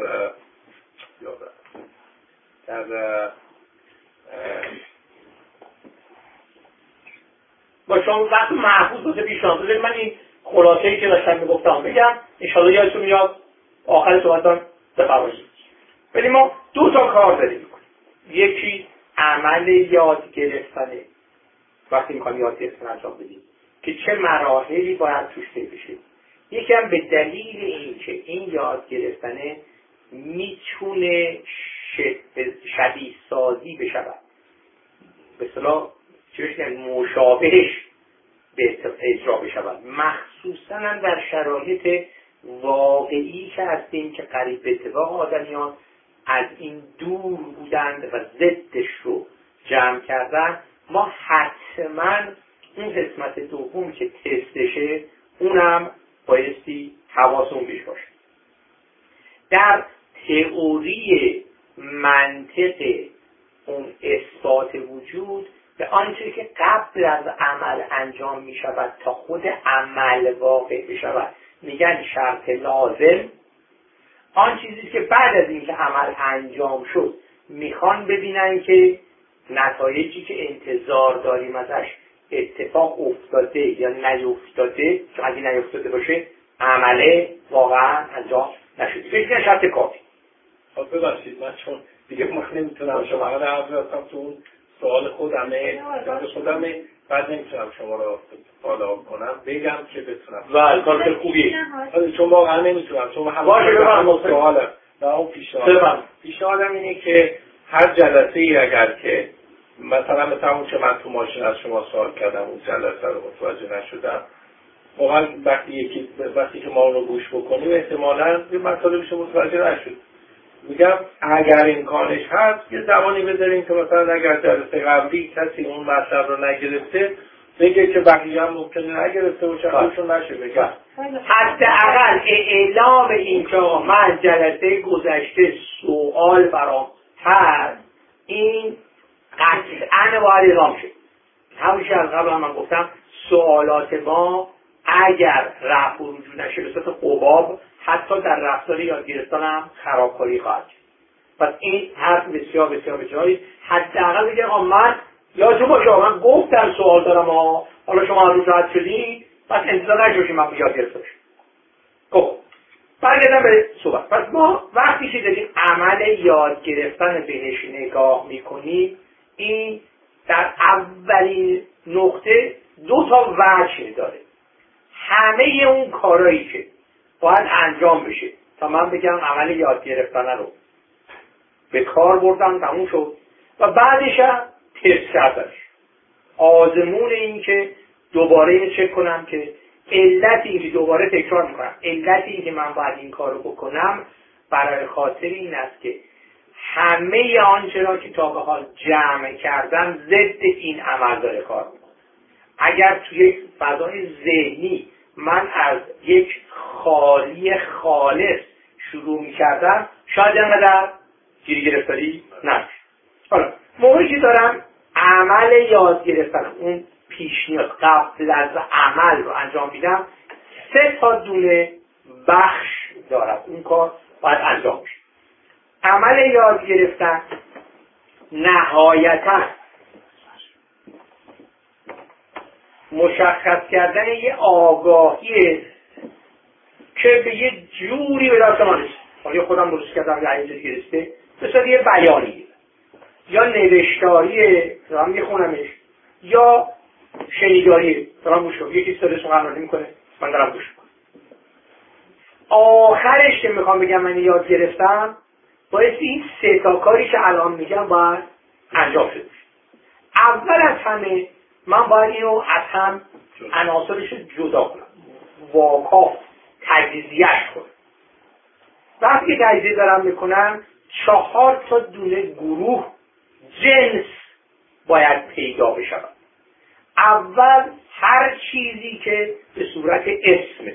با شما وقت محفوظ باشه پیشنهاد بذارید من این خلاصه‌ای که داشتم میگفتم بگم ان شاءالله یادتون میاد آخر صحبتام بفرمایید. ولی ما دو تا کار داریم میکنیم یکی عمل یاد گرفتنه وقتی میخوایم یاد گرفتن انجام بدیم که چه مراحلی باید توش طی بشه یکی هم به دلیل این که این یاد گرفتنه میتونه شبیه سازی بشود به اصطلاح مشابهش به اجرا بشود مخصوصا در شرایط واقعی که هستیم که قریب به اتفاق آدمیان از این دور بودند و ضدش رو جمع کردن ما حتما اون قسمت دوم که تستشه اونم بایستی حواسمون بهش باشه. در تئوری منطق اون اثبات وجود به آنچه که قبل از عمل انجام می شود تا خود عمل واقع بشود میگن شرط لازم. آن چیزی که بعد از اینکه عمل انجام شد میخوان ببینن که نتایجی که انتظار داریم ازش اتفاق افتاده یا نیفتاده، چون اگه نیفتاده باشه عمله واقعا انجام نشده. فکر کنم شرط کافی. ببخشید من چون دیگه من نمیتونم شما رو حرفتم تو اون سوال خودمه بعد نمیتونم شما رو فالو کنم بگم که بتونم و کار خوبیه چون واقعا نمیتونم چون همون سوالم و اون پیشنهادم اینه که هر جلسه ای اگر که مثلا اون که من تو ماشین از شما سوال کردم اون جلسه رو متوجه نشدم واقعا وقتی که ما اون رو گوش بکنیم احتمالاً یه مطالبش متوجه نشد. میگم اگر امکانش هست یه زمانی بذاریم که مثلا اگر جلسه قبلی کسی اون مطلب رو نگرفته بگه که بقیه هم ممکنه نگرفته و چندشون نشه بگم حداقل اعلام این که من جلسه گذشته سوال برام هست این قطعاً باید اعلام شد. همونش از قبل من گفتم سوالات ما اگر رفع و رجوع نشه به صورت حباب حتی در رفتار یاد گرفتن هم خرابکاری خواهد شد. پس این حرف بسیار بسیار بجایی. حداقل بگم من یادتون باشه من گفتم سوال دارم حالا شما روز راحت شدی پس انتظار نشوشیم من یاد گرفته باشم. خب برگردم به صحبت. پس ما وقتی که داریم عمل یاد گرفتن بهش نگاه میکنیم این در اولین نقطه 2 تا وجه داره. همه اون کارهایی که باید انجام بشه تا من بگم عمل یاد گرفتن رو به کار بردم تموم شد و بعدش هم تست کردنش آزمون این که دوباره اینو چک کنم که علت این که دوباره تکرار میکنم علت این که من باید این کار رو بکنم برای خاطر این است که همه آنچه را که تا به حال جمع کردم ضد این عمل داره کار میکنه. اگر توی یک فضای ذهنی من از یک خالی خالص شروع میکردم شاید انقدر گیری گرفتاری نشه. حالا موقعی که دارم عمل یاد گرفتن اون پیش نیاز قبل از عمل رو انجام میدم 3 تا دونه بخش دارد اون کار باید انجام بشه. عمل یاد گرفتن نهایتاً مشخص کردن یه آگاهیه که به یه جوری به دست من رسید. حالا خودم درست کردم یه عیزی گرسته مثلا یه بیانیه یا نوشتاریه دارم میخونمش یا شنیداریه دارم گوش کنم یکی سر سخنرانی میکنه من دارم گوش کنم. آخرش که میخوام بگم من یاد گرفتم باید این 3 تا کاری که الان میگم باید انجام شده. اول از همه من باید اینو از هم عناصرش جدا کنم واقعا تجزیه‌اش کنم. وقتی که تجزیه دارم میکنم 4 تا دونه گروه جنس باید پیدا بشه. اول هر چیزی که به صورت اسمه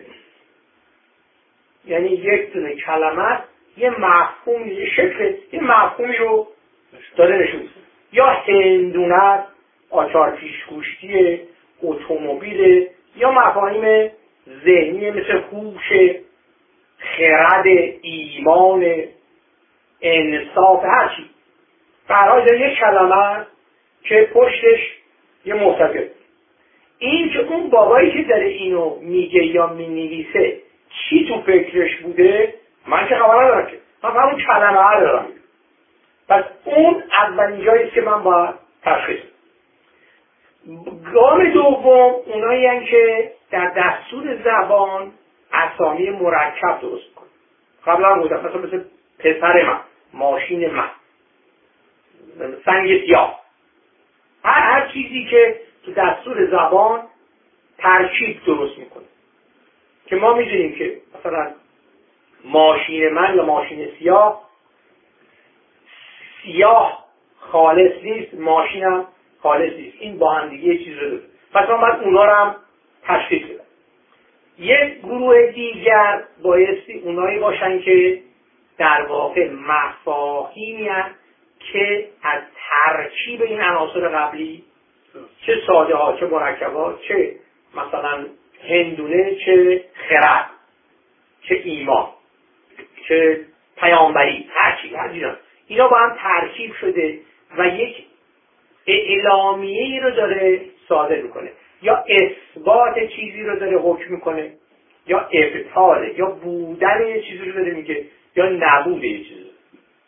یعنی یک دونه کلمه یه مفهوم یه شکل یه مفهومی رو داره نشون میده. یا هندونه آچار پیشگوشتی اتومبیل یا مفاهیم ذهنی مثل هوش خرد ایمان انصاف هر چی برای یک کلمه که پشتش یه محتوی. این که اون بابایی که داره اینو میگه یا مینویسه چی تو فکرش بوده من که خبر ندارم که من همون کلمه ها دارم. پس اون اولین جاییست که من باید تشخیص بدم. گام دوم اونایی هستن که در دستور زبان اسامی مرکب درست کنن. قبلا گفتم مثل پسر من ماشین من سنگ سیاه هر چیزی که تو دستور زبان ترکیب درست میکنه که ما میدونیم که مثلا ماشین من یا ماشین سیاه خالص نیست ماشینم خالص نیست این با هم دیگه یه چیز رو داره. پس من باید اونا رو هم تشخیص بدم. یک گروه دیگر بایستی اونایی باشن که در واقع مفاهیمی هست که از ترکیب این عناصر قبلی چه ساده ها چه مرکبات چه مثلا هندونه چه خرد چه ایمان چه پیامبری هر چی اینا با هم ترکیب شده و یک اعلامیه‌ای رو داره صادر میکنه یا اثبات چیزی رو داره حکم میکنه یا ابطاله یا بودن یه چیزی رو داره میگه یا نبود یه چیزی.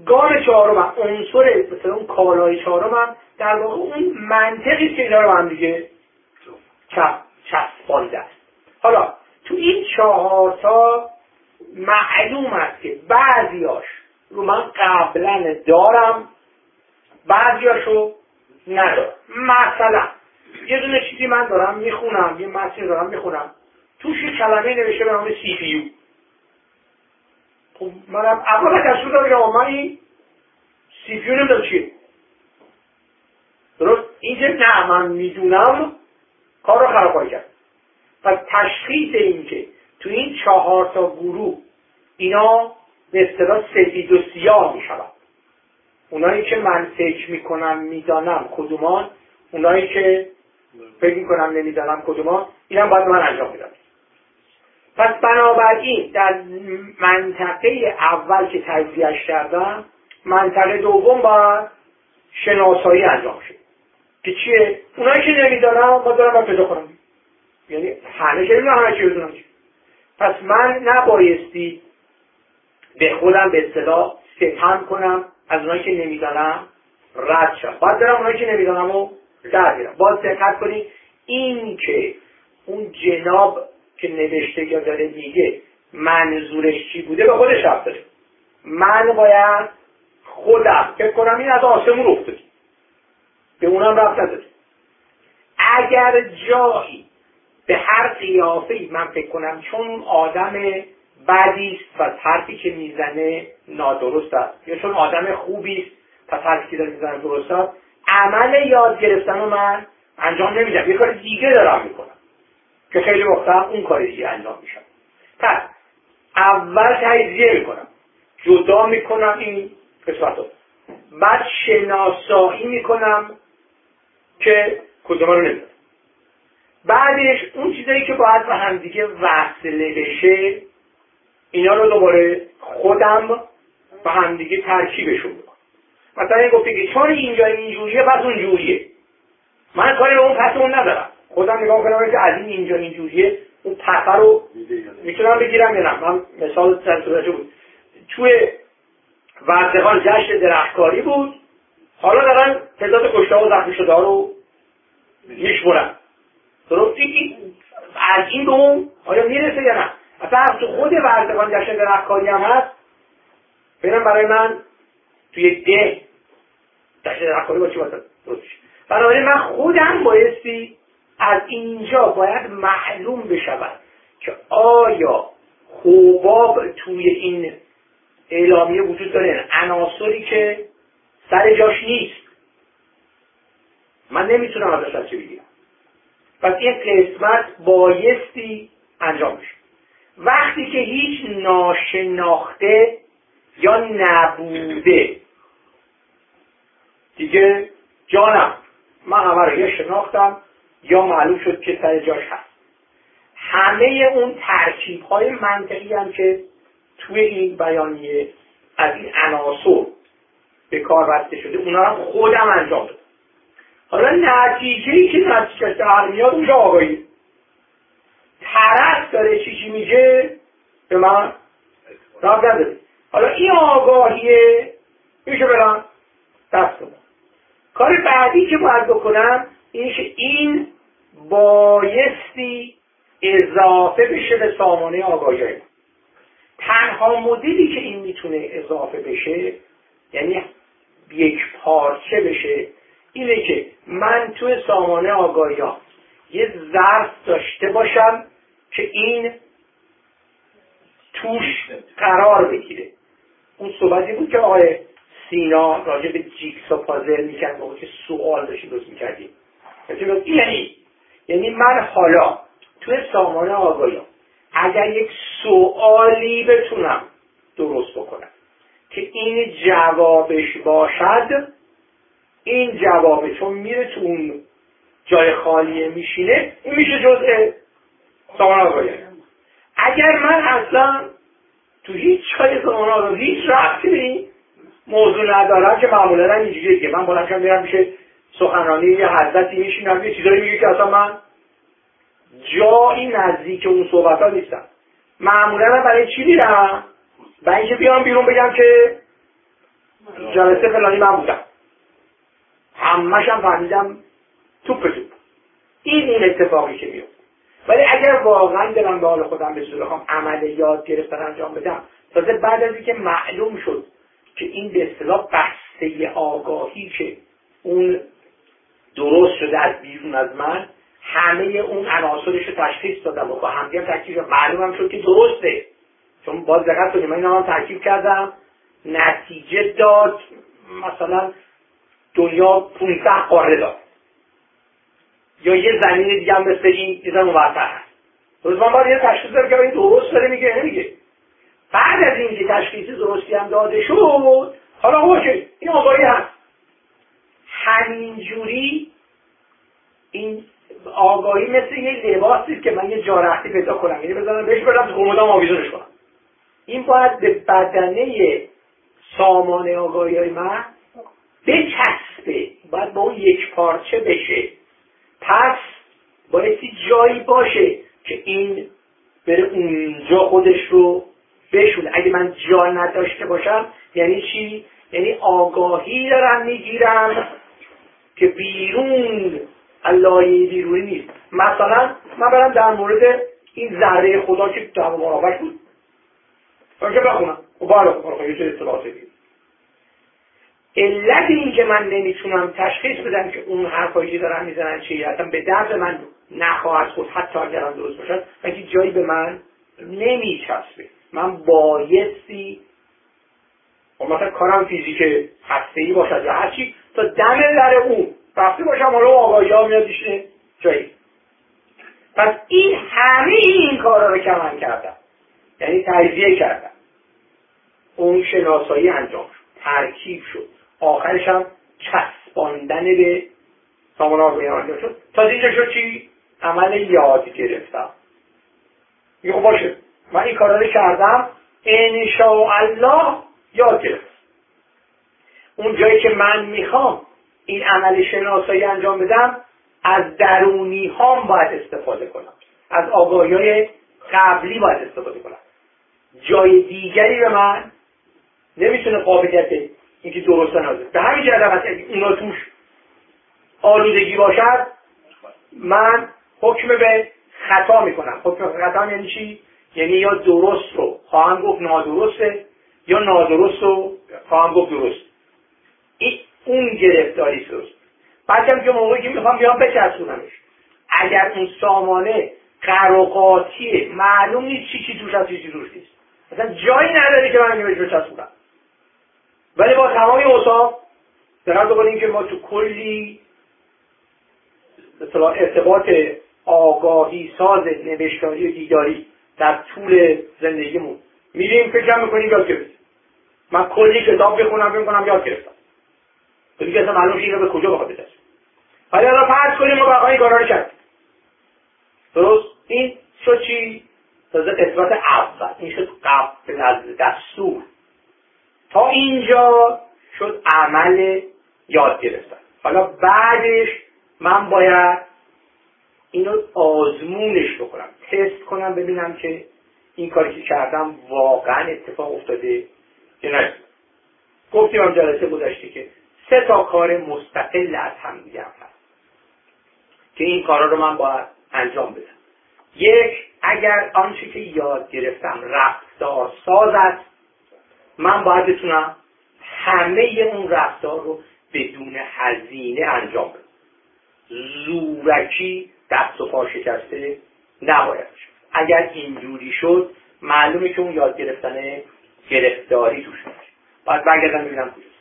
گام چهارم، عنصر مثلا اون کالای چهارم در واقع اون منطقی که اینا رو هم دیگه چسبانده است. حالا تو این 4 تا معلوم است که بعضیاش رو من قبلا دارم، بعضیاشو ندارم. مثلا یه دونه چیزی من دارم میخونم، یه متن دارم میخونم، توش یه کلمه نوشته به نام CPU. خب منم اولا دستور دارم که من این CPU نمیدونم چیه. درست؟ اینکه نه من میدونم کار رو خراب کرد. پس تشخیص این که تو این 4 تا گروه اینا به اصطلاح سفید و سیاه میشود. اونایی که من فکر میکنم میدانم کدومان، اونایی که فکر میکنم نمیدانم کدومان، اینم باید من انجام بدم. پس بنابراین در منطقه اول که تجزیه‌اش کردم، منطقه دوم باید شناسایی انجام شد که چیه؟ اونایی که نمیدانم باید دارم پیدا کنم. یعنی همه که همه چی بدونم. پس من نبایستی به خودم به اصطلاح ستم کنم از اونایی که نمیدانم رد شم. باید برم اونایی که نمیدانم رو در بیارم. باید دقت کنید این که اون جناب که نوشته یا داره میگه منظورش چی بوده به خودش ربط داره. من باید خودم فکر کنم این از آسمون افتاد، به اونم ربط نداره. اگر جایی به هر قیافه‌ای من فکر کنم چون اون آدم بدی است پس حرفی که میزنه نادرست است، یا چون آدم خوبی است پس حرفی که داره میزنه درست است، عمل یاد گرفتن رو من انجام نمیدم، یه کار دیگه دارم میکنم که خیلی وقتا اون کار دیگه انجام میشه. پس اول تجزیه میکنم، جدا میکنم این قسمت رو، بعد شناسایی میکنم که کدوم رو نمیدونم. بعدش اون چیزایی که باید به هم دیگه وصله بشه اینا رو دوباره خودم به هم دیگه ترکیبشون میکنم. مثلا این گفته که چون اینجا اینجوریه پس اونجوریه، من کاری به اون پس اون ندارم، خودم نگاه کنم که از این اینجا اینجوریه اون پسه رو میتونم بگیرم یا نه. من مثال سرسورجه بود توی ورزقان جشن درختکاری بود، حالا دارن تعداد کشته و زخمی شده ها رو میشمرن. درست از این به اون آیا میرسه یا نه؟ اصلا تو خود ورزقان جشن درختکاری هم هست، ببینم برای من توی یک ده جشن درختکاری با چی باید درست بشه. بنابراین من خودم بایستی از اینجا باید معلوم بشود که آیا حباب توی این اعلامیه وجود داره، عناصری که سر جاش نیست، من نمیتونم ازش از چه بگیرم. پس این قسمت بایستی انجام بشه. وقتی که هیچ ناشناخته یا نبوده دیگه جانم من همه رو یا شناختم یا معلوم شد که سر جاش هست. همه اون ترکیب های منطقی هم که توی این بیانیه از این عناصر به کار بسته شده اونا رو خودم انجام دادم. حالا نتیجه‌ای که نتیجه‌اش در میاد اونجا آگاهی. طرف داره چی میگه به من ربط نداره. حالا این آگاهیه میشه برم دست کنم. کار بعدی که باید بکنم اینه که این بایستی اضافه بشه به سامانه آگاهی من. تنها مدلی که این میتونه اضافه بشه یعنی یک پارچه بشه اینه که من توی سامانه آگاهی یه ظرف داشته باشم که این توش قرار بگیره. اون صحبتی بود که آقای سینا راجع به جیکسا پازل میکرد موقع که سوال داشتیم درست میکردیم. یعنی من حالا توی سامانه آگاهی اگر یک سوالی بتونم درست بکنم که این جوابش باشد، این جوابه چون میره تو اون جای خالیه میشینه، این میشه جزء سامانه آگاهی. اگر من اصلا تو هیچ جای سامانه آگاهی هیچ ربطی به این موضوع ندارم که معمولا اینجوریه که من بلند شم میرم میشه سخنرانی یه حضرتی میشینم یه چیزایی میگه که اصلا من جایی نزدیک اون صحبت‌ها نیستم. معمولا برای چی میرم؟ برای اینکه بیام بیرون بگم که جلسه فلانی من بودم، همش هم فهمیدم توپ. این اتفاقی که میفته. ولی اگر واقعا دلم به حال خودم بسوزه بخوام عمل یاد گرفتن انجام بدم، تازه بعد از اینکه معلوم شد که این به اصطلاح بسته آگاهی که اون درست شده از بیرون از من، همه اون عناصرش رو تشخیص دادم و با همدیگه ترکیب معلومم شد که درسته. چون باز دقت کنید من اینا رو ترکیب کردم، نتیجه داد مثلا دنیا 15 قاره داد، یا یه زمین دیگه هم مثل این یه زمین اونورتر هست. درست من باید یه تشخیص دارم که این درست داره میگه نمیگه. بعد از این که تشخیص درستی هم داده شد، حالا باشه این آگاهی هست. همینجوری این آگاهی مثل یه لباسی که من یه جارختی پیدا کنم، یعنی بزنم بهش برم کمدام آویزونش کنم. این باید به بدنه سامان آگاهی های من بچسبه، باید با اون یک پارچه بشه. پس بایستی جایی باشه که این بره اونجا خودش رو بشونه. اگه من جا نداشته باشم یعنی چی؟ یعنی آگاهی دارم میگیرم که بیرون لایه بیرونی نیست. مثلا من برم در مورد این ذره خدا که در مراقبش بود که بخونم و بالا یه چه اطلاعاتی بید. علت این که من نمیتونم تشخیص بدم که اون حرفایی که دارن میزنن چیه، اصلا به درد من نخواهد خود حتی اگرم درست باشد، اینکه جایی به من نمیچسبه. من بایستی مثلا کارم فیزیک هسته‌ای باشد یا هرچی تا دم در اون رفته باشم، حالا آقایی ها میاد دیشنه جایی. پس این همه این کارا رو که من کردم، یعنی تجزیه کردم، اون شناسایی انجام شد، ترکیب شد، آخرش هم چسباندن به سامان آگاهی انجام شد. تا اینجا شد چی؟ عمل یاد گرفتم. میگه باشه من این کارا رو کردم، انشاءالله یاد گرفتم. اون جایی که من میخوام این عمل شناسایی انجام بدم، از درونی هام باید استفاده کنم، از آگاهی‌های قبلی باید استفاده کنم. جای دیگری به من نمیتونه قابلیت اینکه درست نازه. به همین جهت اگه اونا توش آلودگی باشد، من حکم به خطا میکنم. حکم به خطا یعنی چی؟ یعنی یا درست رو خواهم گفت نادرسته، یا نادرست رو خواهم گفت درست. این اون گرفتاری است. بعدم که موقعی که میخوام بیام بچسبونمش، اگر اون سامانه قراقاتیه، معلوم نیست چی توش هست چی توش نیست، مثلا جایی نداره که من بهش بچسبونم. ولی با تمامی اوصاف دقت بکنیم که ما تو کلی مثلا ارتباط آگاهی ساز نوشتاری و دیداری در طول زندگیمون میریم فکر میکنیم یاد گرفتیم. من کلی کتاب بخونم فکر کنم یاد گرفتم، تو دیگه اصلا معلوم اینو به کجا بخواد برسه. ولی الان فرض کنیم ما واقعا این کارا رو کردیم، درست؟ این شد چی؟ تازه قسمت اول، این شد قبل از دستور. تا اینجا شد عمل یاد گرفتن. حالا بعدش من باید اینو آزمونش بکنم، تست کنم، ببینم که این کاری که کردم واقعا اتفاق افتاده یا نه. گفتیم هم جلسه گذشته که 3 کار مستقل از هم دیگه هست که این کارا رو من باید انجام بدم. 1، اگر آنچه که یاد گرفتم رفتار ساز است، من باید بتونم همه اون رفتار رو بدون هزینه انجام بدم. زورکی دست و پا شکسته نباید شد. اگر اینجوری شد معلومه که اون یاد گرفتن گرفتاری توش میشه. باید برگردم ببینم کجاست.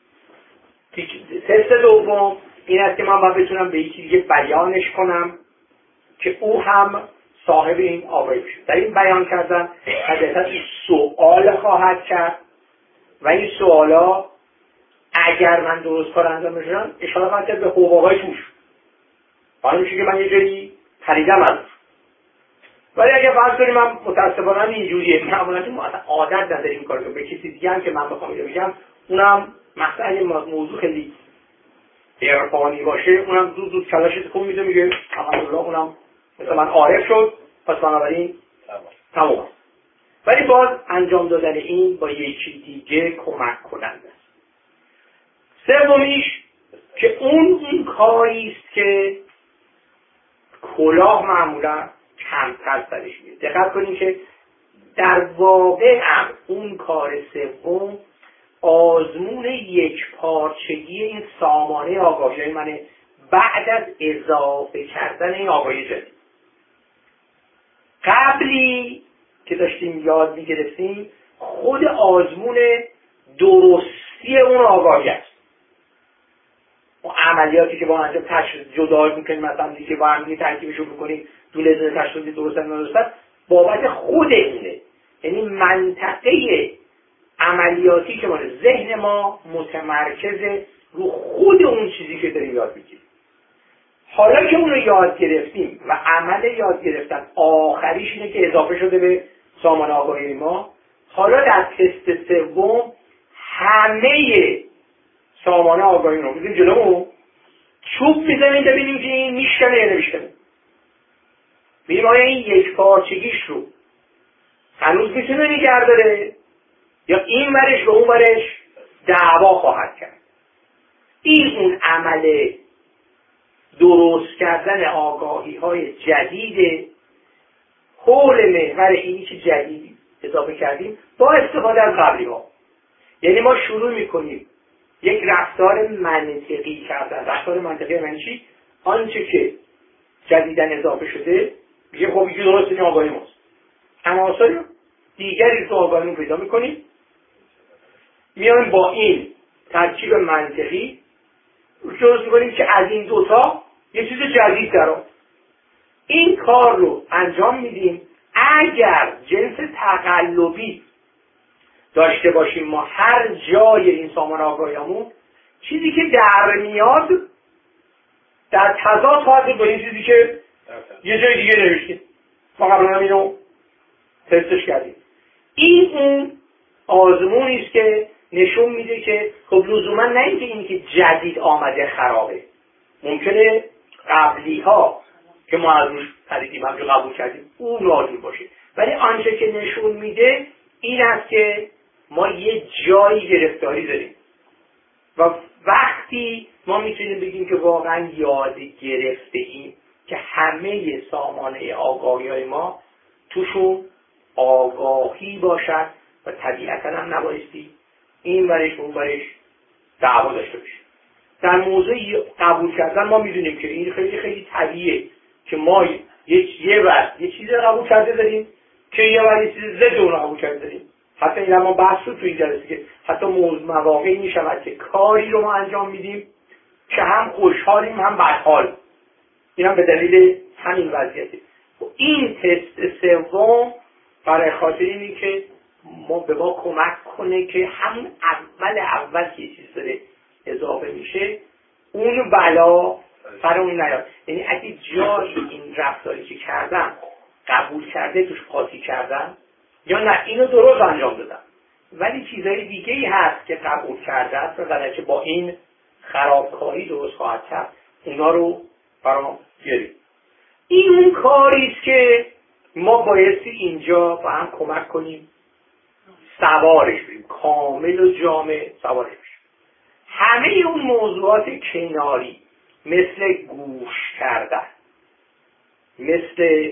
تست دوم این است که من باید بتونم به یکی دیگه بیانش کنم که او هم صاحب این آگاهی بشه. در این بیان کردن حقیقتا این سوال خواهد کرد و این سوالا اگر من درست کار انجام بدم اشاره خواهد کرد به حقوقهای توش. حالا میشه که من یه جایی خریدم ازش. ولی اگه فرض کنیم من متاسفانه اینجوریه، معمولا ما عادت نداریم این کارو به کسی دیگه هم که من بخوام بگم، اونم مثلا اگه موضوع خیلی عرفانی باشه، اونم زود کلاشش کن میده میگه الحمدلله اونم مثلا من عارف شد، پس بنابراین تمام. ولی باز انجام دادن این با یکی دیگه کمک کننده است. سومیش که اون کاری است که کلاه معمولا کمتر سرش میاد. دقت کنید که در واقع هم اون کار سوم آزمون یک پارچگی این سامانه آگاهی منه بعد از اضافه کردن این آگاهی جدید. قبلی که داشتیم یاد میگرفتیم خود آزمون درستی اون آگاهی است. اون عملیاتی که با انجام جدا میکنیم، مثلا دیگه با هم ترکیبشو بکنیم دونه دونه تشخیص درست و نادرست بابت خود اینه. یعنی منطقه عملیاتی که مال ذهن ما متمرکز رو خود اون چیزی که داریم یاد میگیریم. حالا که اون رو یاد گرفتیم و عمل یاد گرفتن آخریش اینه که اضافه شده به سامانه آگاهی ما، حالا در تست سوم همه سامانه آگاهی رو میذاریم جلومون، چوب میزنیم ببینیم که این میشکنه یا نمیشکنه. ببینیم آیا این یک پارچگیش رو هنوز میتونه نگه داره یا این ورش و اون ورش دعوا خواهد کرد. این اون عمل درست کردن آگاهی های جدید حول محور اینی که جدید اضافه کردیم با استفاده از قبلی ها. یعنی ما شروع میکنیم یک رفتار منطقی کردن. رفتار منطقی یعنی چی؟ آنچه که جدیدن اضافه شده میگه خب این درسته که آگاهی ماست. عناصر دیگری تو آگاهی پیدا میکنیم، میایم با این ترکیب منطقی درست میکنیم که از این دوتا یه چیز جدید درآمد. این کار رو انجام میدیم. اگر جنس تقلبی داشته باشیم ما هر جای این سامانه آگاهیمون، چیزی که در میاد در تضاد خواهد بود با این چیزی که یه جای دیگه نوشتیم. ما قبلا اینو تستش کردیم. این اون آزمونی است که نشون میده که خب لزوما نه اینکه این که جدید آمده خرابه، ممکنه قبلی ها که ما از روش خریدیم همجور قبول کردیم اون ناجور باشه، ولی آنچه که نشون میده این است که ما یه جایی گرفتاری داریم و وقتی ما میتونیم بگیم که واقعا یاد گرفته ایم که همه سامانه آگاهی های ما توشون آگاهی باشد و طبیعتا هم نبایستی این ورش اون ورش دعوا داشته باشه. در موضوع قبول کردن ما میدونیم که این خیلی خیلی طبیعیه که ما یه چیز قبول کرده داریم که یه ور یه چیز ضد اون قبول کرده داریم. حتی این ما بحث رو تو این جلسه که حتی مواقعی میشود که کاری رو ما انجام میدیم که هم خوشحالیم هم بدحال، این هم به دلیل همین وضعیته. این تست سوم برای خاطر اینی که به ما کمک کنه که همون اول که یه چیز داره اضافه میشه اون بلا سر اون نیاد. یعنی اگه جایی این رفتاری که کردم قبول کرده توش قاطی کردم یا نه اینو درست انجام دادم ولی چیزهای دیگه ای هست که قبول کرده است و که با این خرابکاری درست خواهد کرد، اونا رو برام بیاریم. این اون کاری است که ما بایستی اینجا با هم کمک کنیم سوارش بیم، کامل و جامع سوارش بیم. همه اون موضوعات کناری مثل گوش کردن، مثل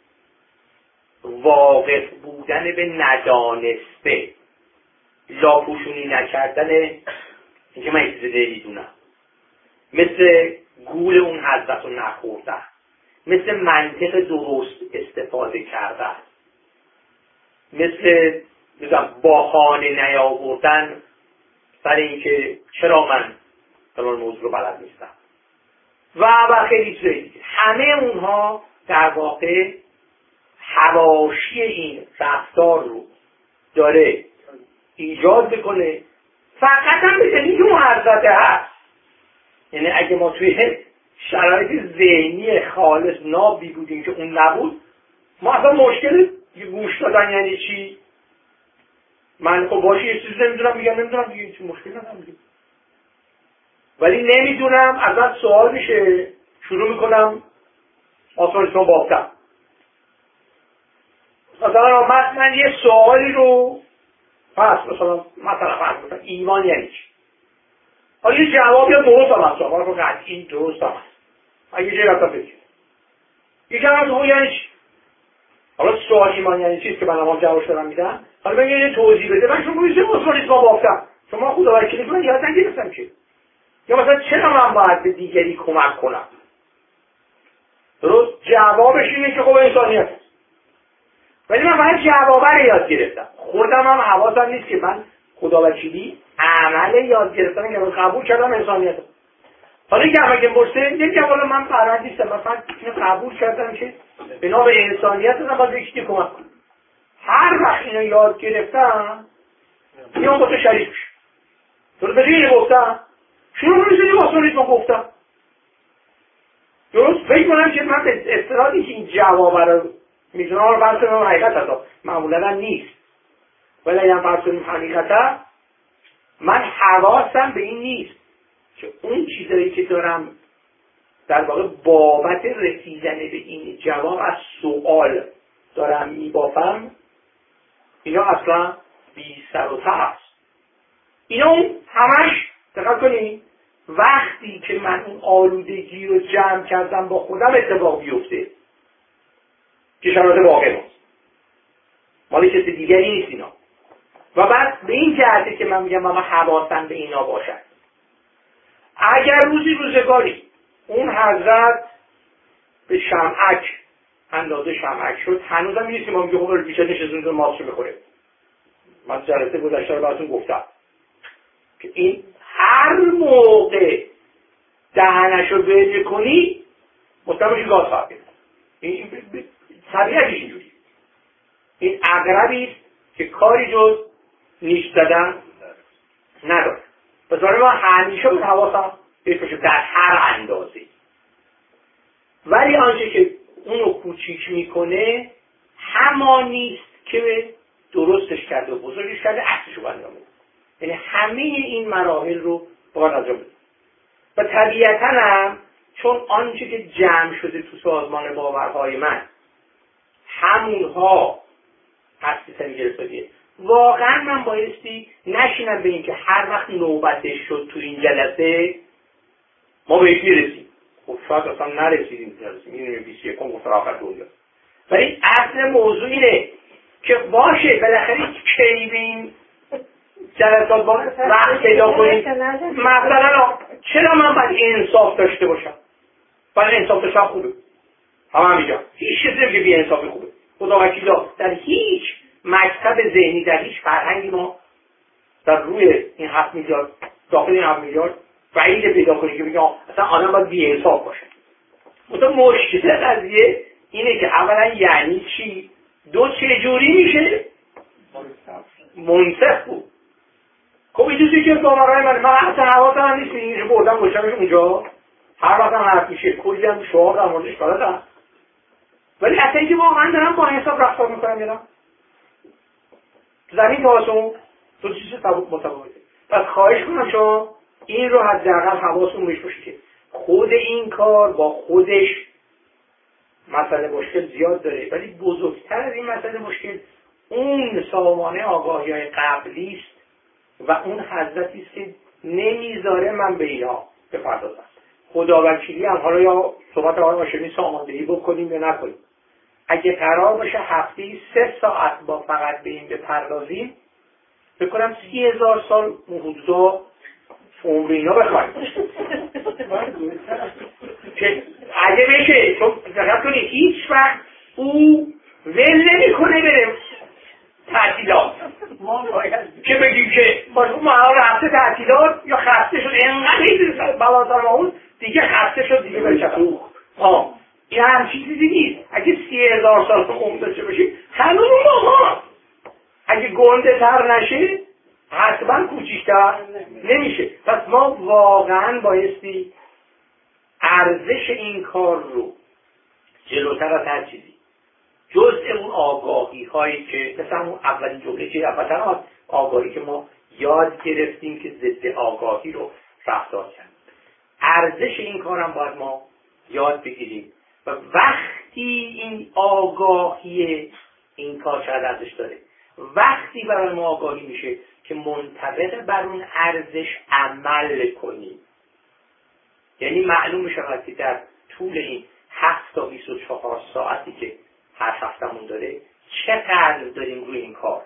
واقف بودن به ندانسته، لاپوشونی نکردن اینکه من چیزی نمیدونم، مثل گول اون حضرت رو نخوردن، مثل منطق درست استفاده کردن، مثل بهانه نیاوردن سر اینکه چرا من فلان موضوع رو بلد نیستم و خیلی چیزایی دیگه. همه اونها در واقع حواشی این رفتار رو داره ایجاد بکنه. فقط هم به دلیل اون حضرت هست. یعنی اگه ما توی شرایط ذهنی خالص نابی بودیم که اون نبود، ما اصلا مشکل گوش دادن یعنی چی؟ من خب باشه یه چیز نمیدونم میگم نمیدونم دیگه، چی مشکل ندارم دیگه. ولی نمیدونم ازت سوال میشه شروع میکنم آسانشون بافتم. مثلا من یه سوالی رو مثلا فرض کنم ایمان یعنی چی؟ حالا یه جواب یا درست هم هست، حالا قطعی درست هم هست. اگه جایی رفتم بگید یکی هم از اون یعنی چی؟ حالا سوال ایمان یعنی چیست که من هم جوابش دارم میدم. حالا بگید یه توضیح بده. من شما میشه مسئولیت ما بافتم، شما خدا وکیلی من یاد نگرفتم که، یا مثلا چرا من باید به دیگری کمک کنم؟ درست جوابش اینه که خب انسانیت هست، ولی من باید جوابه رو یاد گرفتم. خودم هم حواسم نیست که من خدا وکیلی عمل یاد گرفتم که قبول کردم انسانیت هست. حالا که همه که برسه نمیگم والا من فرد نیستم، مثلا اینو قبول کردم که بنا به انسانیت هستم باید یکی کمک کنم. هر وقت اینو یاد گرفتم میام با تو شریک بشم. تو به جایی گفتم شروع می‌کنی واسه ما گفتم درست فکر کنم که من به استنادی که این جواب رو میدونم رو فرض کنم حقیقت هست، معمولا نیست، ولی اگر فرض کنیم حقیقت من حواسم به این نیست که اون چیزایی که دارم در واقع بابت رسیدن به این جواب از سوال دارم میبافم اینا اصلا بی سر و ته است. اینا همش دقت کنید وقتی که من اون آلودگی رو جمع کردم با خودم اتفاق بیفته که شرایط واقع است، مالی کسی دیگری نیست اینا. و بعد به این جهته که من میگم من حواسم به اینا باشد. اگر روزی روزگاری اون حضرت به شمعک اندازه شمعک شد، هنوزم می‌رسیم ما میگه خب بیشتر نشستون ماست رو بخوره. من جلسه گذشته رو براتون گفتم که این هر موقع دهنش رو بهش کنی مطمئنش گاز خواهد گرفت. این طبیعتش اینجوری. این عقربی است که کاری جز نیش زدن نداره. بذاره من همیشه بود حواسم بهش باشه در هر اندازه. ولی آنچه که اونو کوچیک میکنه همانیست که درستش کرده و بزرگش کرده عکسشو انجام بده. یعنی همه این مراحل رو باید انجام بده. و طبیعتاً هم چون آنچه که جمع شده تو سازمان باورهای من همونها تأسیساً گرفتگیه، واقعاً من بایستی نشینم به این که هر وقت نوبتش شد تو این جلسه ما بهش میرسیم. خب شاید اصلا نرسیدیم جلسه میدونیم 21 گفتن آخر دنیا. ولی اصل موضوع اینه که باشه بالاخره کی به این جلسات با وقت پیدا کنیم. مثلا چرا من باید انصاف داشته باشم؟ باید انصاف داشتم خوبه. همه میگم هیچ کسی نمیگه بی انصافی خوبه. خدا وکیلا در هیچ مکتب ذهنی در هیچ فرهنگی ما در روی این 7 میلیارد داخل این 7 میلیارد بعید پیدا کنی که بگم اصلا آدم باید بی انصاف باشه. مثلا مشکل قضیه اینه که اولا یعنی چی؟ دو چه جوری میشه؟ منصف بود. خب این چیزی که باورهای من اصلا حواسم نیست که اینجا بردم گوشمش اونجا هر وقت هم حرف میشه کلی هم شعار در موردش بلدم، ولی اصلا اینکه واقعا دارم با انصاف رفتار میکنم یا نه؟ زمین که واسه دو چیز متفاوته. پس خواهش کنم شما این رو حداقل حواستون بهش باشه که خود این کار با خودش مسئله مشکل زیاد داره، ولی بزرگتر از این مسئله مشکل اون سامانه آگاهی‌های قبلی است و اون حضرتی است که نمیذاره من به اینا بپردازم. خداوکیلی هم حالا یا صحبت آقای هاشمی ساماندهی بکنیم یا نکنیم، اگه قرار باشه هفته‌ای 3 ساعت با فقط به این بپردازیم بکنم 30,000 سال حدودا عمر اینا بخواهیم که اگه بشه. چون دقت کنید هیچ وقت او ول نمی‌کنه بریم تعطیلات که بگیم که ما رفته تعطیلات یا خسته شد اینقدر بلازار ما اون دیگه خسته شد دیگه برچه این هم چیزی نیست. اگه 30,000 سال عمر داشته باشیم هنوز ما اگه گنده تر نشه حتما کوچیک‌تر نمیشه. پس ما واقعا بایستی ارزش این کار رو جلوتر از هر چیزی جزء اون آگاهی هایی که مثلا اون اولین جمله که اصلا آگاهی که ما یاد گرفتیم که ضد آگاهی رو رفتار کنیم، ارزش این کارم باید ما یاد بگیریم. و وقتی این آگاهی این کار چقدر ارزش داره وقتی برای ما آگاهی میشه که منطبق بر اون ارزش عمل کنیم. یعنی معلوم میشه که در طول این 7 تا 24 ساعتی که هر هفتمون داره چقدر داریم روی این کار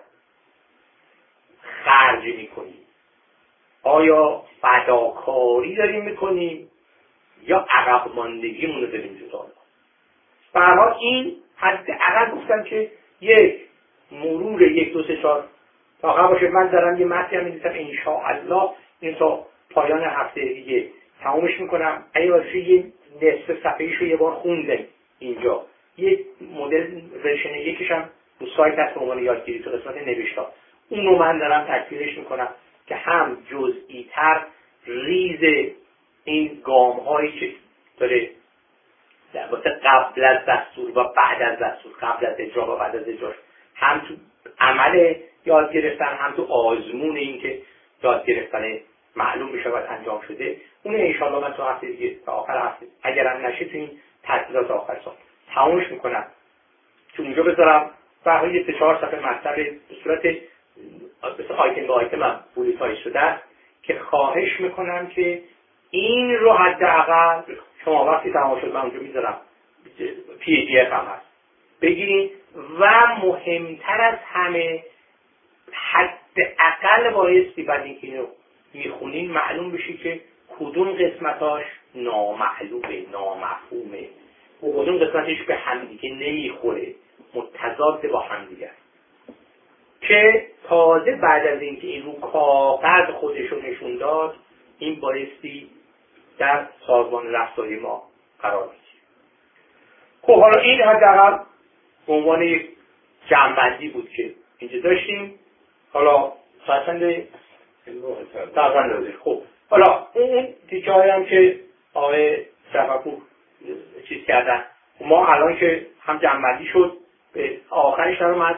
خرج میکنیم. آیا فداکاری داریم میکنیم یا عقب ماندگیمون رو داریم جدا؟ به هر حال این حداقل گفتم که یک مرور 1 2 3 4 تا باشه. من دارم یه متن هم می‌نویسم ان شاء الله این تا پایان هفته دیگه تمومش میکنم. اگه واسه یه نصف صفحه‌ایشو یه بار خوندم اینجا، یه مدل ورژن یکیش هم تو سایت هست به عنوان یادگیری تو قسمت نوشتار، اونو من دارم تکمیلش میکنم که هم جزئی تر ریز این گام هایی که داره در واسه قبل از دستور و بعد از دستور، قبل از اجرا و بعد از اجرا، هم تو عمل یاد گرفتن هم تو آزمون این که یاد گرفتن معلوم بشه باید انجام شده. اون انشالله من تو هفته دیگه تا آخر هفته اگرم نشه تو این تعطیلات آخر سال تمومش میکنم تو اونجا بذارم برای 3-4 صفحه مطلب به صورت مثل آیتم به آیتم هم بولیتای شده که خواهش میکنم که این رو حداقل شما وقتی تمام شد من اونجا میذارم PDF هم هست بگیرین و مهمتر از همه حداقل بایستی بعد اینکه اینو میخونین معلوم بشه که کدوم قسمتاش نامعلومه، نامفهومه و کدوم قسمتش به همدیگه نمیخوره، متضاد با همدیگه، که تازه بعد از اینکه این رو کاغذ خودشو نشون داد این بایستی در سازمان رفتاری ما قرار بگیره. خب حالا این حداقل به عنوان یک جمع‌بندی بود که اینجا داشتیم. حالا ساعتنده تقریبا. خب حالا اون دیگه هم که آقای صفاپور چیز کردن ما الان که هم جمع‌بندی شد به آخرش هم